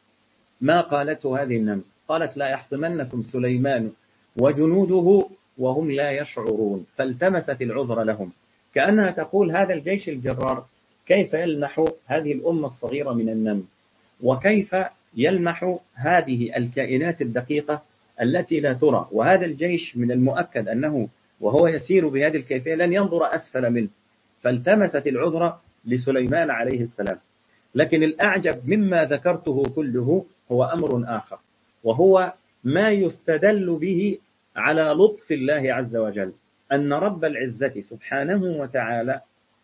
ما قالته هذه النمل. قالت لا يحطمنكم سليمان وجنوده وهم لا يشعرون، فالتمست العذر لهم، كأنها تقول هذا الجيش الجرار كيف يلمح هذه الأمة الصغيرة من النمل، وكيف يلمح هذه الكائنات الدقيقة التي لا ترى. وهذا الجيش من المؤكد أنه وهو يسير بهذه الكيفية لن ينظر أسفل منه. فالتمست العذر لسليمان عليه السلام. لكن الأعجب مما ذكرته كله هو أمر آخر، وهو ما يستدل به على لطف الله عز وجل، أن رب العزة سبحانه وتعالى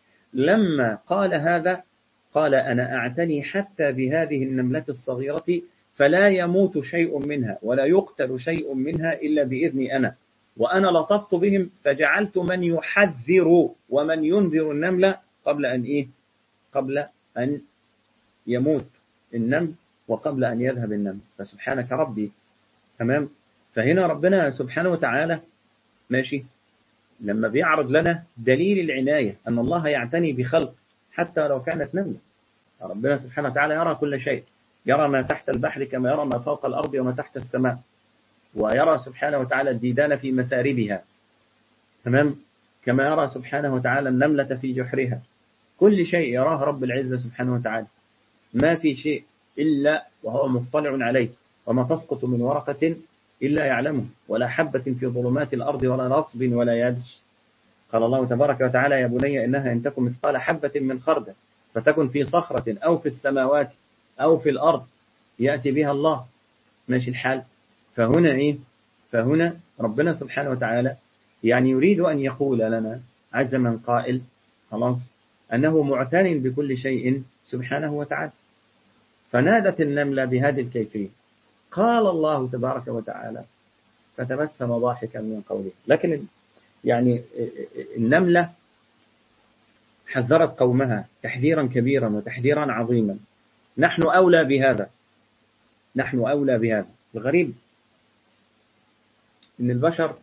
لما قال هذا قال أنا أعتني حتى بهذه النملة الصغيرة فلا يموت شيء منها ولا يقتل شيء منها إلا بإذني أنا، وأنا لطفت بهم فجعلت من يحذر ومن ينذر النملة قبل أن إيه؟ قبل أن يموت النمل وقبل أن يذهب النمل. فسبحانك ربي. تمام؟ فهنا ربنا سبحانه وتعالى ماشي لما بيعرض لنا دليل العناية أن الله يعتني بخلق حتى لو كانت نملة. ربنا سبحانه وتعالى يرى كل شيء، يرى ما تحت البحر كما يرى ما فوق الأرض وما تحت السماء، ويرى سبحانه وتعالى الديدان في مساربها. تمام؟ كما يرى سبحانه وتعالى النملة في جحرها. كل شيء يراه رب العزة سبحانه وتعالى، ما في شيء إلا وهو مطلع عليه، وما تسقط من ورقة إلا يعلمه، ولا حبة في ظلمات الأرض ولا رطب ولا يابس. قال الله تبارك وتعالى يا بني إنها إن تكن مثقال حبة من خردل فتكن في صخرة أو في السماوات أو في الأرض يأتي بها الله. ماشي الحال. فهنا إيه؟ فهنا ربنا سبحانه وتعالى يعني يريد أن يقول لنا عز من قائل خلاص أنه معتن بكل شيء سبحانه وتعالى. فنادت النملة بهذه الكيفية. قال الله تبارك وتعالى فتبسم ضاحكا من قوله. لكن يعني النملة حذرت قومها تحذيرا كبيرا وتحذيرا عظيما. نحن أولى بهذا، نحن أولى بهذا. الغريب إن البشر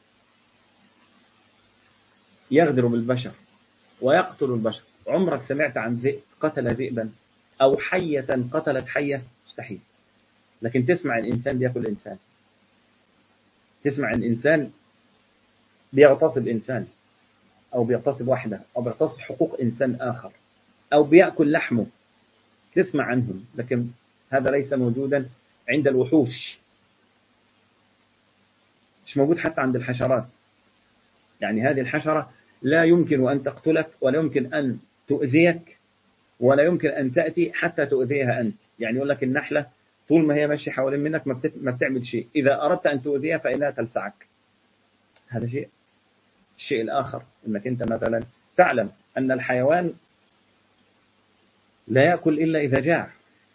يغدر بالبشر ويقتل البشر. عمرك سمعت عن ذئب قتل ذئبا أو حية قتلت حية؟ مستحيل. لكن تسمع الإنسان بيأكل إنسان، تسمع الإنسان بيغتصب إنسان أو بيغتصب واحدة أو بيغتصب حقوق إنسان آخر أو بيأكل لحمه، تسمع عنهم. لكن هذا ليس موجودا عند الوحوش، مش موجود حتى عند الحشرات. يعني هذه الحشرة لا يمكن أن تقتلك ولا يمكن أن تؤذيك ولا يمكن أن تأتي حتى تؤذيها أنت. يعني يقول لك النحلة طول ما هي ماشية حوالين منك ما, ما بتعمل شيء. إذا أردت أن تؤذيها فإنها تلسعك. هذا شيء. الشيء الآخر أنك أنت مثلا تعلم أن الحيوان لا يأكل إلا إذا جاع،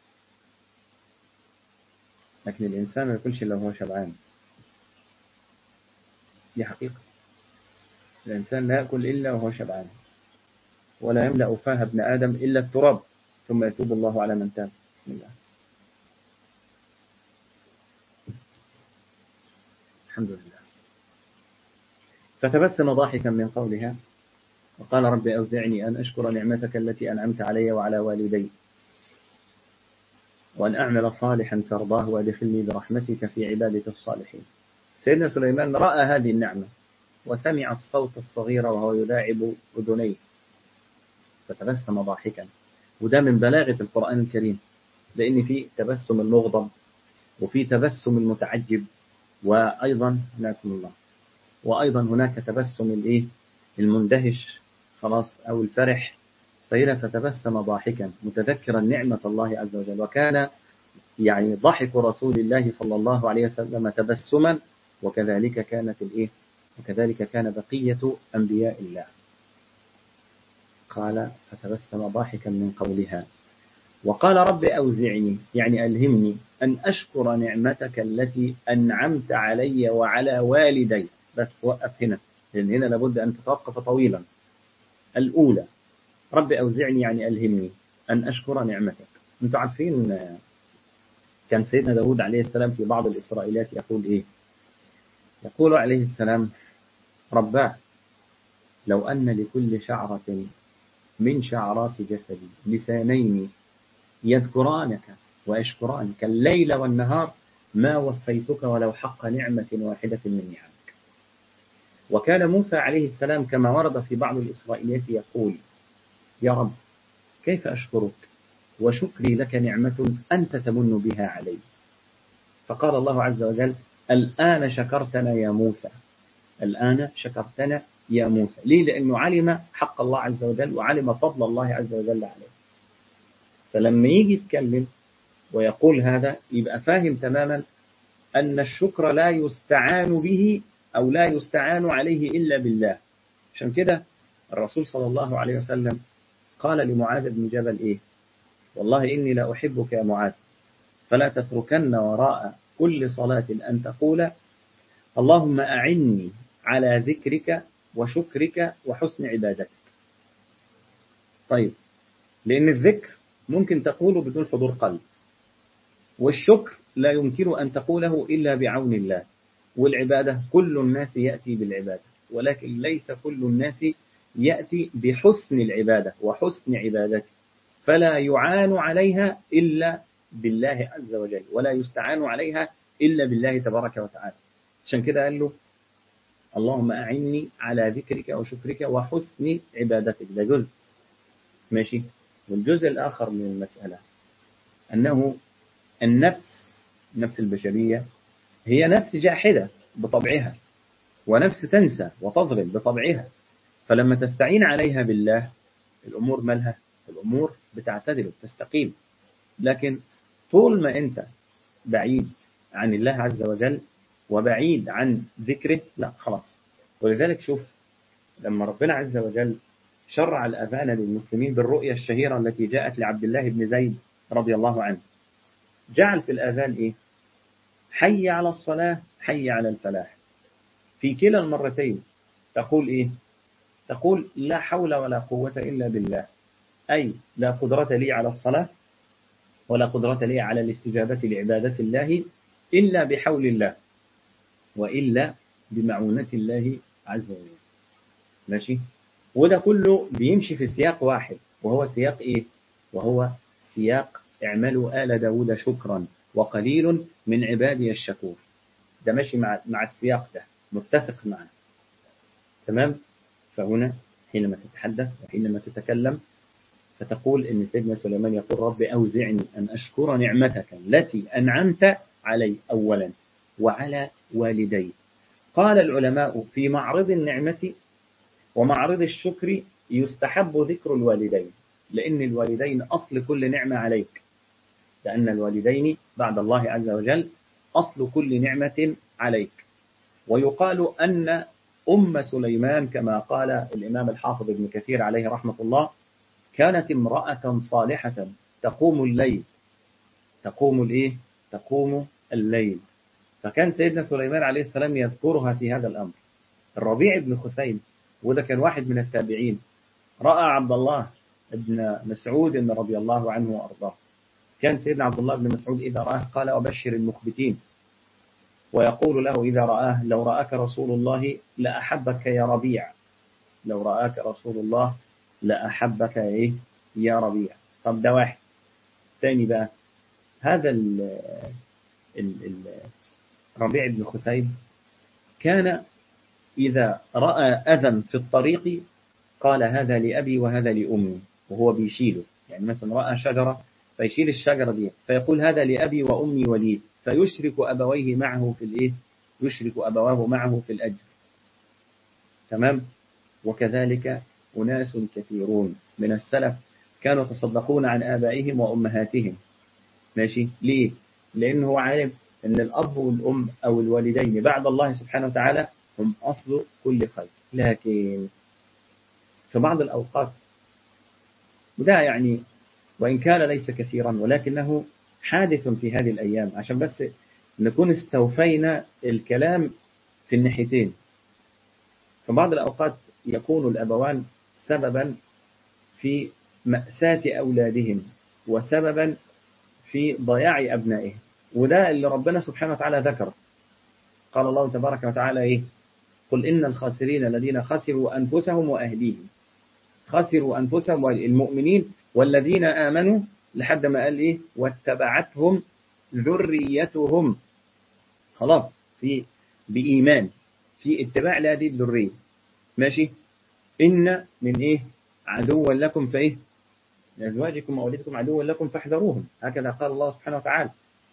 لكن الإنسان ما يأكلش إلا وهو شبعان. دي حقيقة. الإنسان لا يأكل إلا وهو شبعان، ولا يملأ فاه ابن آدم إلا التراب، ثم يتوب الله على من تاب. بسم الله. الحمد لله. فتبسم ضاحكا من قولها وقال رب أوزعني أن أشكر نعمتك التي أنعمت علي وعلى والدي وأن أعمل صالحا ترضاه وادخلني برحمتك في عبادك الصالحين. سيدنا سليمان رأى هذه النعمة وسمع الصوت الصغير وهو يلاعب أذنيه فتبسم ضاحكا. وده من بلاغة القرآن الكريم، لأن في تبسم المغضب وفي تبسم المتعجب، وأيضا هناك الله وأيضا هناك تبسم الإيه المندهش خلاص أو الفرح. فإذا فتبسم ضاحكا متذكرا نعمة الله عز وجل. وكان يعني ضحك رسول الله صلى الله عليه وسلم تبسما، وكذلك كانت الإيه وكذلك كان بقية أنبياء الله. قال فتبسم ضاحكا من قولها وقال رب أوزعني يعني ألهمني أن أشكر نعمتك التي أنعمت علي وعلى والدي. بس وقف هنا، لأن هنا لابد أن تتوقف طويلا. الأولى رب أوزعني يعني ألهمني أن أشكر نعمتك. أنتم عارفين كان سيدنا داود عليه السلام في بعض الإسرائيليات يقول إيه؟ يقول عليه السلام رباه لو أن لكل شعرة من شعرات جسدي لسانين يذكرانك ويشكرانك الليل والنهار ما وفيتك ولو حق نعمة واحدة من نعمك. وكان موسى عليه السلام كما ورد في بعض الإسرائيليات يقول يا رب كيف أشكرك وشكري لك نعمة أنت تمن بها علي. فقال الله عز وجل الآن شكرتنا يا موسى، الآن شكرتنا يا موسى. ليه؟ لأنه علم حق الله عز وجل وعلم فضل الله عز وجل عليه. فلما يجي يتكلم ويقول هذا يبقى فاهم تماما أن الشكر لا يستعان به أو لا يستعان عليه إلا بالله. عشان كده الرسول صلى الله عليه وسلم قال لمعاذ بن جبل إيه؟ والله إني لا أحبك يا معاذ فلا تتركن وراء كل صلاة أن تقول اللهم أعني على ذكرك وشكرك وحسن عبادتك. طيب، لأن الذكر ممكن تقوله بدون حضور قلب، والشكر لا يمكن أن تقوله إلا بعون الله، والعبادة كل الناس يأتي بالعبادة ولكن ليس كل الناس يأتي بحسن العبادة وحسن عبادته، فلا يعان عليها إلا بالله عز وجل ولا يستعان عليها إلا بالله تبارك وتعالى. عشان كده قال له اللهم أعني على ذكرك وشكرك وحسن عبادتك. ده جزء ماشي. والجزء الآخر من المسألة أنه النفس النفس البشرية هي نفس جاحدة بطبعها ونفس تنسى وتظلم بطبعها، فلما تستعين عليها بالله الأمور مالها الأمور بتعتدل وتستقيم. لكن طول ما أنت بعيد عن الله عز وجل وبعيد عن ذكره لا خلاص. ولذلك شوف لما ربنا عز وجل شرع الأذان للمسلمين بالرؤية الشهيرة التي جاءت لعبد الله بن زيد رضي الله عنه، جعل في الأذان إيه؟ حي على الصلاة حي على الفلاح. في كلا المرتين تقول إيه؟ تقول لا حول ولا قوة إلا بالله، أي لا قدرة لي على الصلاة ولا قدرة لي على الاستجابة لعبادة الله إلا بحول الله وإلا بمعونة الله عز وجل. ماشي؟ وده كله بيمشي في سياق واحد، وهو سياق إيه؟ وهو سياق اعملوا آل داود شكرا وقليل من عبادي الشكور. ده ماشي مع مع السياق ده متسق معه. تمام؟ فهنا حينما تتحدث وحينما تتكلم فتقول إن سيدنا سليمان يقول رب أوزعني أن أشكر نعمتك التي أنعمت علي أولا وعلى والدي. قال العلماء في معرض النعمة ومعرض الشكر يستحب ذكر الوالدين، لأن الوالدين أصل كل نعمة عليك، لأن الوالدين بعد الله عز وجل أصل كل نعمة عليك. ويقال أن أم سليمان كما قال الإمام الحافظ ابن كثير عليه رحمة الله كانت امرأة صالحة تقوم الليل تقوم الإيه؟ تقوم الليل. فكان سيدنا سليمان عليه السلام يذكرها في هذا الأمر. الربيع بن خثيم وده كان واحد من التابعين رأى عبد الله بن مسعود رضي الله عنه وأرضاه. كان سيدنا عبد الله بن مسعود إذا رآه قال أبشر المخبتين، ويقول له إذا رآه لو رآك رسول الله لأحبك يا ربيع، لو رآك رسول الله لأحبك إيه يا ربيع. طب ده واحد. ثاني بقى هذا ال ال الربيع بن خثيم كان إذا رأى أذى في الطريق قال هذا لأبي وهذا لأمي، وهو بيشيله. يعني مثلا رأى شجرة فيشيل الشجرة دي فيقول هذا لأبي وأمي ولي، فيشرك أبويه معه في الإيه؟ يشرك أبواه معه في الأجر. تمام. وكذلك أناس كثيرون من السلف كانوا يتصدقون عن آبائهم وأمهاتهم. ماشي. ليه؟ لأنه هو عارف أن الأب والأم أو الوالدين بعد الله سبحانه وتعالى هم أصل كل خير. لكن في بعض الأوقات وده يعني وإن كان ليس كثيرا ولكنه حادث في هذه الأيام عشان بس نكون استوفينا الكلام في الناحيتين. في بعض الأوقات يكون الأبوان سببا في مأساة أولادهم وسببا في ضياع أبنائهم، وده اللي ربنا سبحانه وتعالى ذكر. قال الله تبارك وتعالى إيه؟ قل إن الخاسرين الذين خسروا أنفسهم وأهليهم. خسروا أنفسهم والمؤمنين والذين آمنوا لحد ما قال إيه؟ واتبعتهم ذريتهم. خلاص في بإيمان في اتباع لهذه الذرية. ماشي. إن من إيه؟ عدوا لكم فإيه؟ لأزواجكم وأولادكم عدوا لكم فاحذروهم. هكذا قال الله سبحانه وتعالى.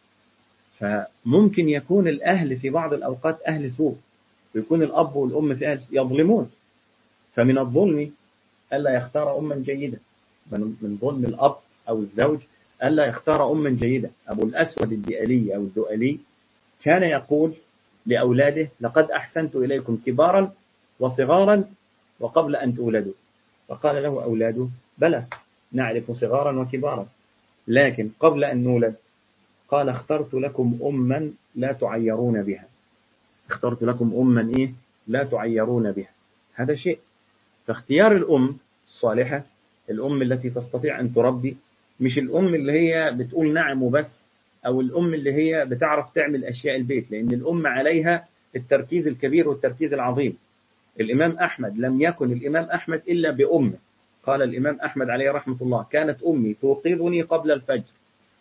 فممكن يكون الأهل في بعض الأوقات أهل سوء، ويكون الأب والأم في أهل يظلمون. فمن الظلم ألا يختار أما جيدة. من ظلم الأب أو الزوج ألا يختار أما جيدة. أبو الأسود الدئلي أو الدؤلي كان يقول لأولاده لقد أحسنت إليكم كبارا وصغارا وقبل أن تولدوا. فقال له أولاده بلى نعرف صغارا وكبارا، لكن قبل أن نولد قال اخترت لكم أما لا تعيرون بها. اخترت لكم أما إيه؟ لا تعيرون بها. هذا شيء. فاختيار الأم الصالحة، الأم التي تستطيع أن تربي، مش الأم اللي هي بتقول نعم وبس، أو الأم اللي هي بتعرف تعمل أشياء البيت، لأن الأم عليها التركيز الكبير والتركيز العظيم. الإمام أحمد لم يكن الإمام أحمد إلا بأمه. قال الإمام أحمد عليه رحمة الله كانت أمي توقظني قبل الفجر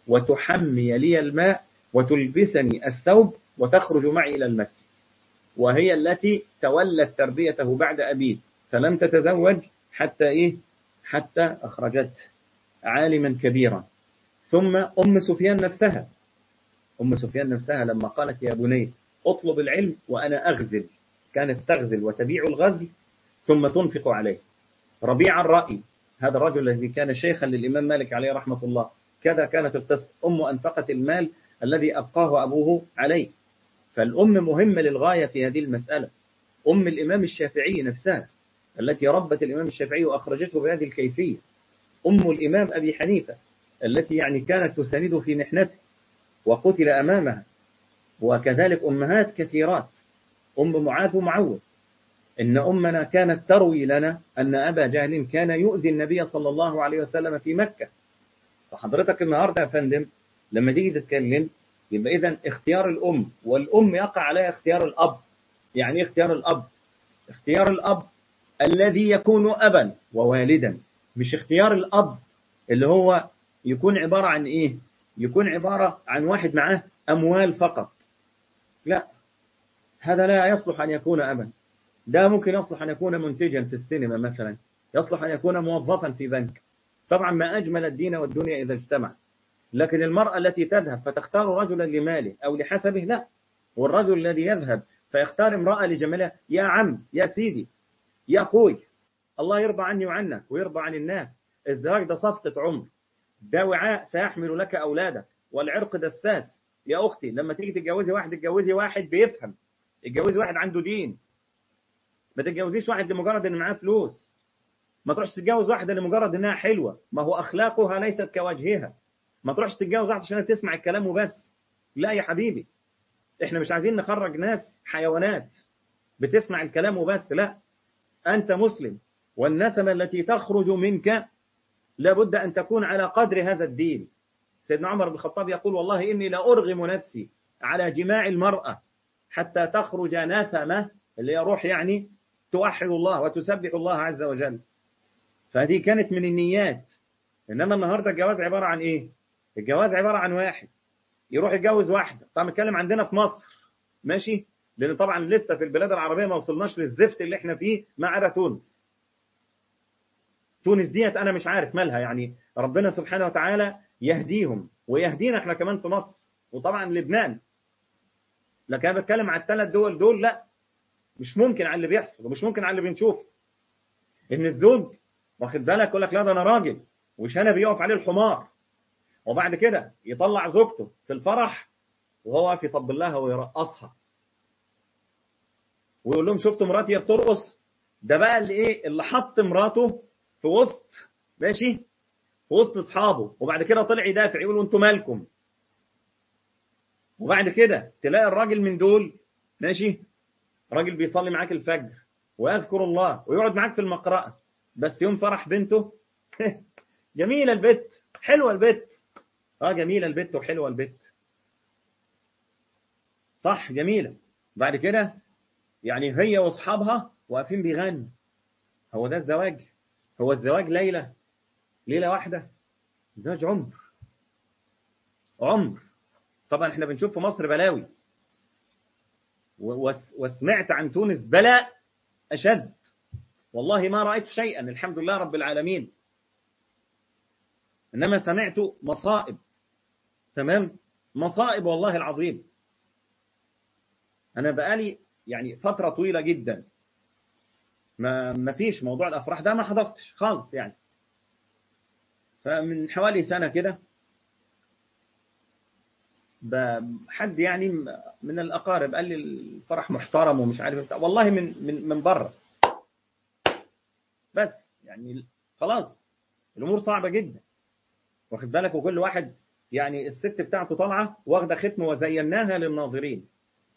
وتحمي لي الماء وتلبسني الثوب وتخرج معي إلى المسجد، وهي التي تولت تربيته بعد أبيه، فلم تتزوج حتى إيه؟ حتى أخرجت عالما كبيرا. ثم أم سفيان نفسها أم سفيان نفسها لما قالت يا بني أطلب العلم وأنا أغزل، كانت تغزل وتبيع الغزل ثم تنفق عليه. ربيع الرأي هذا الرجل الذي كان شيخا للإمام مالك عليه رحمة الله كذا كانت القصة. أمه أنفقت المال الذي أبقاه أبوه عليه. فالأم مهمة للغاية في هذه المسألة. أم الإمام الشافعي نفسها التي ربت الإمام الشافعي وأخرجته بهذه الكيفية. أم الإمام أبي حنيفة التي يعني كانت تسانده في محنته وقتل أمامها. وكذلك أمهات كثيرات. أم معاذ ومعوذ. إن أمنا كانت تروي لنا أن أبا جهل كان يؤذي النبي صلى الله عليه وسلم في مكة. فحضرتك النهاردة يا فندم لما تيجي تتكلم يبقى إذن اختيار الأم، والأم يقع عليها اختيار الأب. يعني اختيار الأب اختيار الأب الذي يكون أبا ووالدا، مش اختيار الأب اللي هو يكون عبارة عن إيه؟ يكون عبارة عن واحد معاه أموال فقط. لا، هذا لا يصلح أن يكون أبا. ده ممكن يصلح أن يكون منتجا في السينما مثلا، يصلح أن يكون موظفا في بنك. طبعا ما أجمل الدين والدنيا إذا اجتمع. لكن المرأة التي تذهب فتختار رجلا لماله أو لحسبه لا، والرجل الذي يذهب فيختار امرأة لجمالها. يا عم، يا سيدي، يا أخوي، الله يرضى عني وعنك ويرضى عن الناس. الزواج ده صفقة عمر، ده وعاء سيحمل لك أولادك. والعرق دساس. يا أختي لما تيجي تتجوزي واحد اتجوزي واحد بيفهم، اتجوزي واحد عنده دين، ما تتجوزيش واحد لمجرد ان معاه فلوس، ما تروحش تتجوز واحده لمجرد انها حلوه، ما هو اخلاقها ليست كوجهها، ما تروحش تتجوز واحده عشان تسمع الكلام وبس. لا يا حبيبي، احنا مش عايزين نخرج ناس حيوانات بتسمع الكلام وبس، لا، انت مسلم، والنسمه التي تخرج منك لابد ان تكون على قدر هذا الدين. سيدنا عمر بن الخطاب يقول والله اني لارغم نفسي على جماع المراه حتى تخرج نسمه، اللي هي روح يعني توحد الله وتسبح الله عز وجل. فهذه كانت من النيات. إنما النهاردة الجواز عبارة عن إيه؟ الجواز عبارة عن واحد يروح يتجوز واحدة. طبعا نتكلم عندنا في مصر، ماشي؟ لأن طبعا لسه في البلاد العربية ما وصلناش للزفت اللي احنا فيه ما عدا تونس. تونس ديت أنا مش عارف مالها، يعني ربنا سبحانه وتعالى يهديهم ويهدينا احنا كمان في مصر، وطبعا لبنان. لكن أنا بتكلم على الثلاث دول دول، لا، مش ممكن على اللي بيحصل، ومش ممكن على اللي بنشوفه. إن الزوج واخد بالك يقول لك لا ده أنا راجل، وشنب بيقف عليه الحمار، وبعد كده يطلع زوجته في الفرح وهو واقف يطبل لها ويرقصها ويقول لهم شفتوا مراتي هي بترقص. ده بقى اللي ايه، اللي حط مراته في وسط، ماشي، في وسط اصحابه، وبعد كده طلع يدافع يقول انتوا مالكم. وبعد كده تلاقي الراجل من دول، ماشي، راجل بيصلي معاك الفجر ويذكر الله ويقعد معاك في المقرأة، بس يوم فرح بنته جميلة البت، حلوة البت، اه جميلة البت وحلوة البت، صح جميلة. بعد كده يعني هي واصحابها واقفين بيغنوا. هو ده الزواج؟ هو الزواج ليلة ليلة واحدة؟ الزواج عمر عمر. طبعا احنا بنشوف في مصر بلاوي، وسمعت عن تونس بلاء أشد. والله ما رأيت شيئا، الحمد لله رب العالمين، إنما سمعت مصائب، تمام، مصائب والله العظيم. أنا بقالي يعني فترة طويلة جدا ما ما فيش موضوع الأفراح ده، ما حضرتش خالص يعني. فمن حوالي سنة كده حد يعني من الأقارب قال لي الفرح محترم ومش عارف بتاع، والله من من من بره بس، يعني خلاص الأمور صعبة جدا، واخد بالك، وكل واحد يعني الست بتاعته طالعة واخدة ختم وزيناها للناظرين،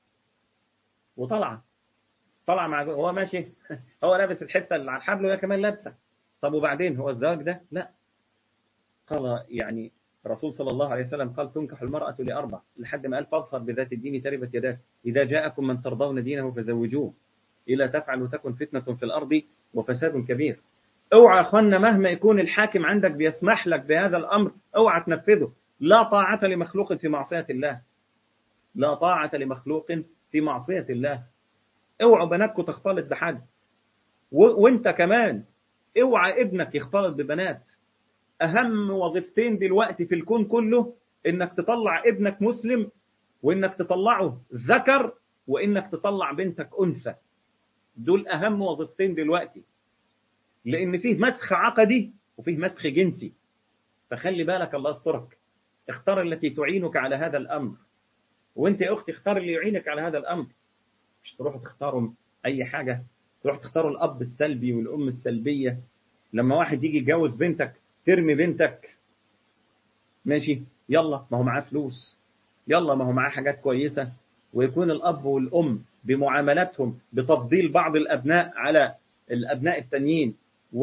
وطالعة طالعة مع هو ماشي هو لابس الحتة اللي على الحبل وهي كمان لابسة. طب وبعدين هو الزواج ده؟ لا. قال يعني الرسول صلى الله عليه وسلم قال تنكح المرأة لأربع، لحد ما قال فاظفر بذات الدين تربت يداك، إذا جاءكم من ترضون دينه فزوجوه، إلا تفعلوا تكن فتنة في الأرض وفساد كبير. اوعى اخوانا مهما يكون الحاكم عندك بيسمح لك بهذا الأمر اوعى تنفذه. لا طاعة لمخلوق في معصية الله، لا طاعة لمخلوق في معصية الله. اوعوا بناتكم تختلط بحد، وانت كمان اوعى ابنك يختلط ببنات. أهم وظيفتين دلوقتي في الكون كله إنك تطلع ابنك مسلم، وإنك تطلعه ذكر، وإنك تطلع بنتك أنثى. دول أهم وظيفتين دلوقتي، لأن فيه مسخ عقدي وفيه مسخ جنسي. فخلي بالك الله يسترك، اختار التي تعينك على هذا الأمر. وانت يا أختي اختار اللي يعينك على هذا الأمر، مش تروحوا تختاروا أي حاجة، تروحوا تختاروا الأب السلبي والأم السلبية. لما واحد يجي يتجوز بنتك ترمي بنتك، ماشي، يلا ما هو معاه فلوس، يلا ما هو معاه حاجات كويسة، ويكون الأب والأم بمعاملاتهم بتفضيل بعض الأبناء على الأبناء التانيين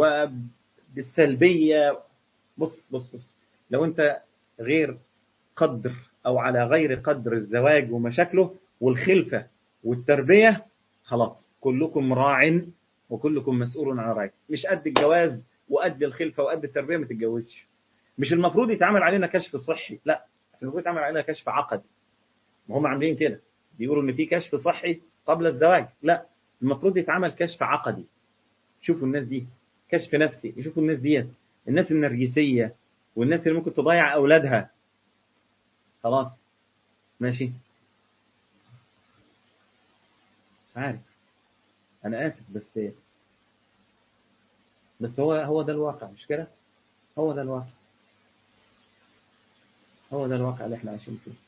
وبالسلبية. بص بص بص لو أنت غير قدر أو على غير قدر الزواج ومشاكله والخلفة والتربية، خلاص كلكم راع وكلكم مسؤول عن رعيته. مش قد الجواز وقد الخلفة وقد التربية ما تتجوزش. مش المفروض يتعمل علينا كشف صحي، لا، المفروض يتعمل علينا كشف عقدي. ما هم عاملين كده، بيقولوا ان في كشف صحي قبل الزواج، لا، المفروض يتعمل كشف عقدي. شوفوا الناس دي، كشف نفسي، يشوفوا الناس دي، الناس النرجسية والناس اللي ممكن تضيع أولادها. خلاص ماشي، مش عارف، أنا آسف، بس بس هو هو ده الواقع، مش كده؟ هو ده الواقع. هو ده الواقع اللي احنا عايشين فيه.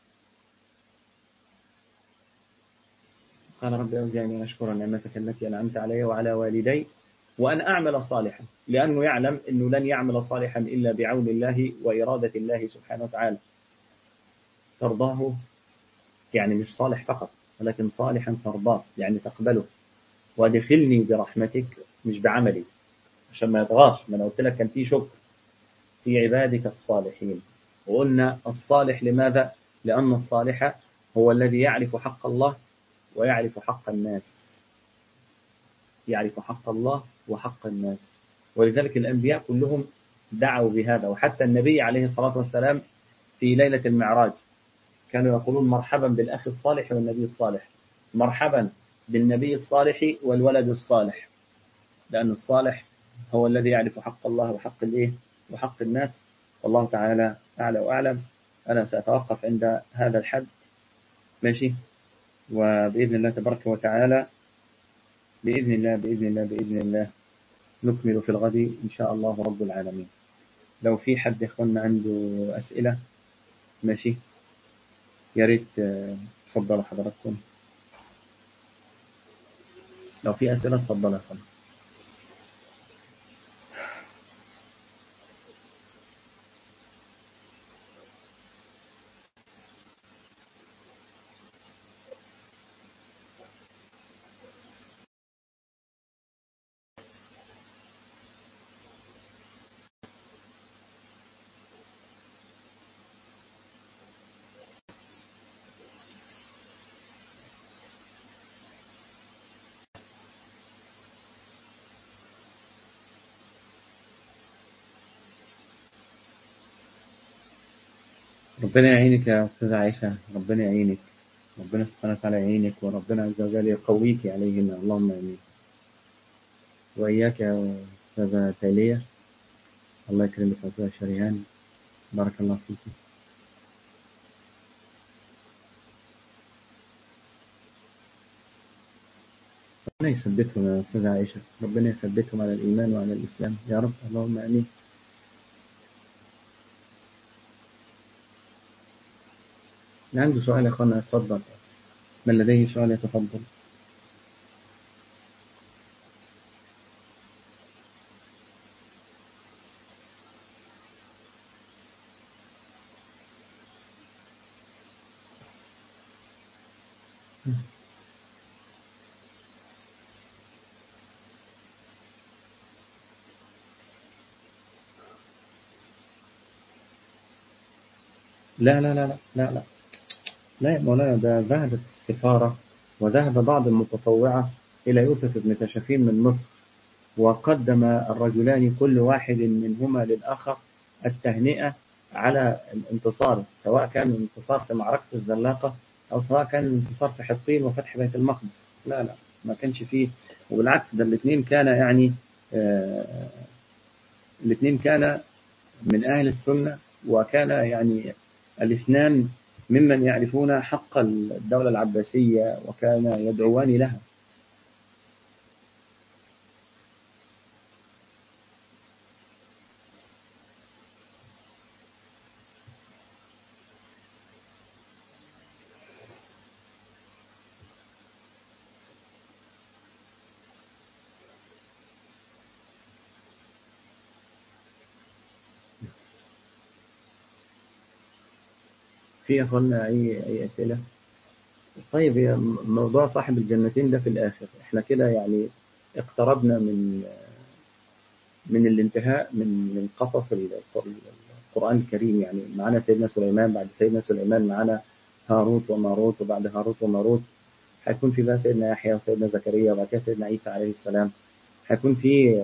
قال رب أوزعني أن أشكر نعمتك التي أنعمت علي وعلى والدي وأن أعمل صالحا، لأنه يعلم أنه لن يعمل صالحا إلا بعون الله وإرادة الله سبحانه وتعالى. ترضاه يعني مش صالح فقط، ولكن صالحا ترضاه يعني تقبله. وادخلني برحمتك مش بعملي، عشان ما يطغاش. ما أنا قلت لك كان في شكر في عبادك الصالحين، وقلنا الصالح لماذا؟ لأن الصالح هو الذي يعرف حق الله ويعرف حق الناس، يعرف حق الله وحق الناس. ولذلك الأنبياء كلهم دعوا بهذا، وحتى النبي عليه الصلاة والسلام في ليلة المعراج كانوا يقولون مرحبا بالأخ الصالح والنبي الصالح، مرحبا بالنبي الصالح والولد الصالح، لأن الصالح هو الذي يعرف حق الله وحق الإيه وحق الناس. والله تعالى أعلى وأعلم. أنا سأتوقف عند هذا الحد، ماشي، وبإذن الله تبارك وتعالى، بإذن الله بإذن الله بإذن الله نكمل في الغد إن شاء الله رب العالمين. لو في حد إخواننا عنده أسئلة، ماشي، يا ريت تفضلوا حضراتكم. لو في أسئلة تفضلوا يا أخوان. ربنا يعينك يا أستاذة عائشة، ربنا يعينك، ربنا سبحانه وتعالى يعينك، وربنا عز وجل يقويك عليهن، اللهم آمين. وإياك يا أستاذة تالية، الله يكرمك يا أستاذة شريهان، بارك الله فيك. ربنا يثبتهم يا أستاذة عائشة، ربنا يثبتهم على الإيمان وعلى الإسلام يا رب، اللهم آمين. اللي عنده سؤال يا أخوانا اتفضل، من لديه سؤال يتفضل. لا لا لا لا لا لا لا يا مولانا، ده ذهبت السفارة وذهب بعض المتطوعة إلى يوسف بن تشفين من مصر، وقدم الرجلان كل واحد منهما للآخر التهنئة على الانتصار، سواء كان الانتصار في معركة الزلاقة أو سواء كان الانتصار في حطين وفتح بيت المقدس. لا لا، ما كانش فيه. وبالعكس ده الاثنين كان يعني آه الاثنين كان من أهل السنة، وكان يعني الاثنان ممن يعرفون حق الدولة العباسية وكان يدعوان لها. في أخوانا أي أي أسئلة؟ طيب، هي موضوع صاحب الجنتين ده في الآخر، احنا كده يعني اقتربنا من من الانتهاء من من قصص القرآن الكريم. يعني معنا سيدنا سليمان، بعد سيدنا سليمان معنا هاروت وماروت، وبعد هاروت وماروت هيكون في بقى سيدنا يحيى وسيدنا زكريا، وبعد كده سيدنا عيسى عليه السلام. هيكون في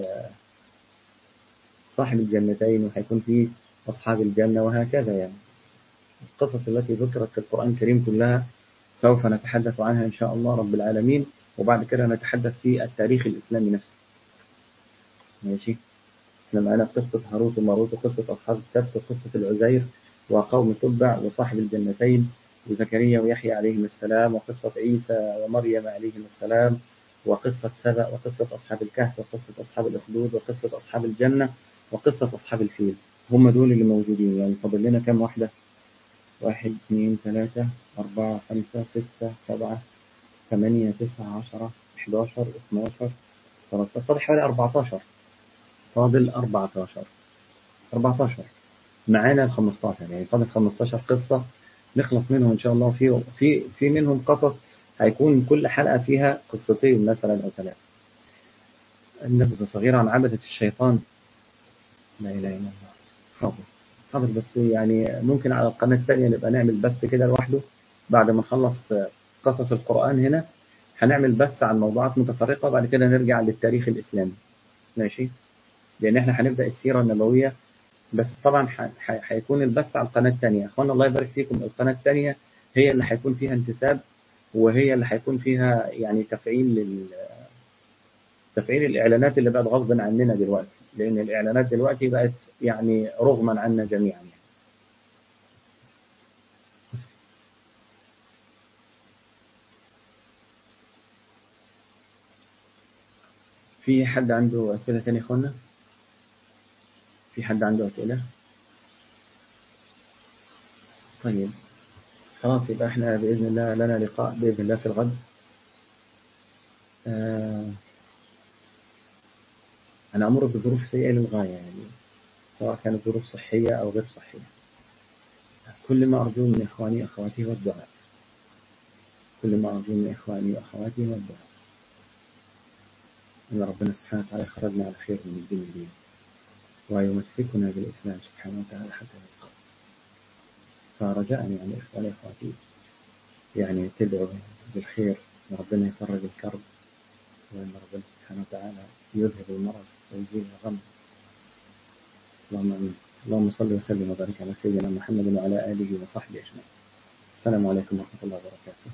صاحب الجنتين، وهيكون في أصحاب الجنة، وهكذا. يعني القصص التي ذكرت في القرآن الكريم كلها سوف نتحدث عنها إن شاء الله رب العالمين، وبعد كده نتحدث في التاريخ الإسلامي نفسه. ماشي، احنا معانا قصة هاروت وماروت، وقصة أصحاب السبت، وقصة العزير وقوم تبع، وصاحب الجنتين، وزكريا ويحيى عليهم السلام، وقصة عيسى ومريم عليهم السلام، وقصة سبأ، وقصة أصحاب الكهف، وقصة أصحاب الأخدود، وقصة أصحاب الجنة، وقصة أصحاب الفيل. هم دول اللي موجودين. يعني فاضل لنا كام واحدة؟ واحد اثنين ثلاثة أربعة خمسة ستة سبعة ثمانية تسعة عشرة إحداشر اثناشر ثلاثة عشر. فاضل حوالي أربعتاشر. فاضل أربعتاشر أربعتاشر معانا ال خمستاشر، يعني فاضل خمستاشر قصة نخلص منهم إن شاء الله. في في في منهم قصص هيكون كل حلقة فيها قصتين مثلا أو ثلاثة. النبذة صغيرة عن عبدة الشيطان. لا إله إلا الله. حاضر حاضر، بس يعني ممكن على القناة الثانية نبقى نعمل بس كده لوحده بعد ما نخلص قصص القرآن. هنا هنعمل بس عن موضوعات متفرقة، وبعد كده نرجع للتاريخ الإسلامي. ماشي، لأن احنا هنبدأ السيرة النبوية، بس طبعا هيكون البث على القناة الثانية. أخوانا الله يبارك فيكم، القناة الثانية هي اللي هيكون فيها انتساب، وهي اللي هيكون فيها يعني تفعيل لل... تفعيل الإعلانات اللي بقت غصب عننا دلوقتي، لأن الإعلانات دلوقتي بقت يعني رغما عنا جميعا يعني. في حد عنده أسئلة ثانية أخوانا؟ في حد عنده أسئلة؟ طيب خلاص، يبقى احنا بإذن الله لنا لقاء بإذن الله في الغد. آه أنا أمر بظروف سيئة للغاية، يعني سواء كانت ظروف صحية أو غير صحية. كل ما أرجو من إخواني وأخواتي هو الدعاء. كل ما أرجو من إخواني وأخواتي هو الدعاء أن ربنا سبحانه وتعالى يخرجنا على خير من الدين دين، ويمسكنا بالإسلام سبحانه وتعالى حتى نلقاه. فرجاء يعني إخواني وأخواتي يعني تدعوا بالخير، أن ربنا يفرج الكرب، وأن ربنا سبحانه وتعالى يذهب المرض ويزيل الغم. اللهم آمين. اللهم صل وسلم وبارك على سيدنا محمد وعلى آله وصحبه أجمعين. السلام عليكم ورحمة الله وبركاته.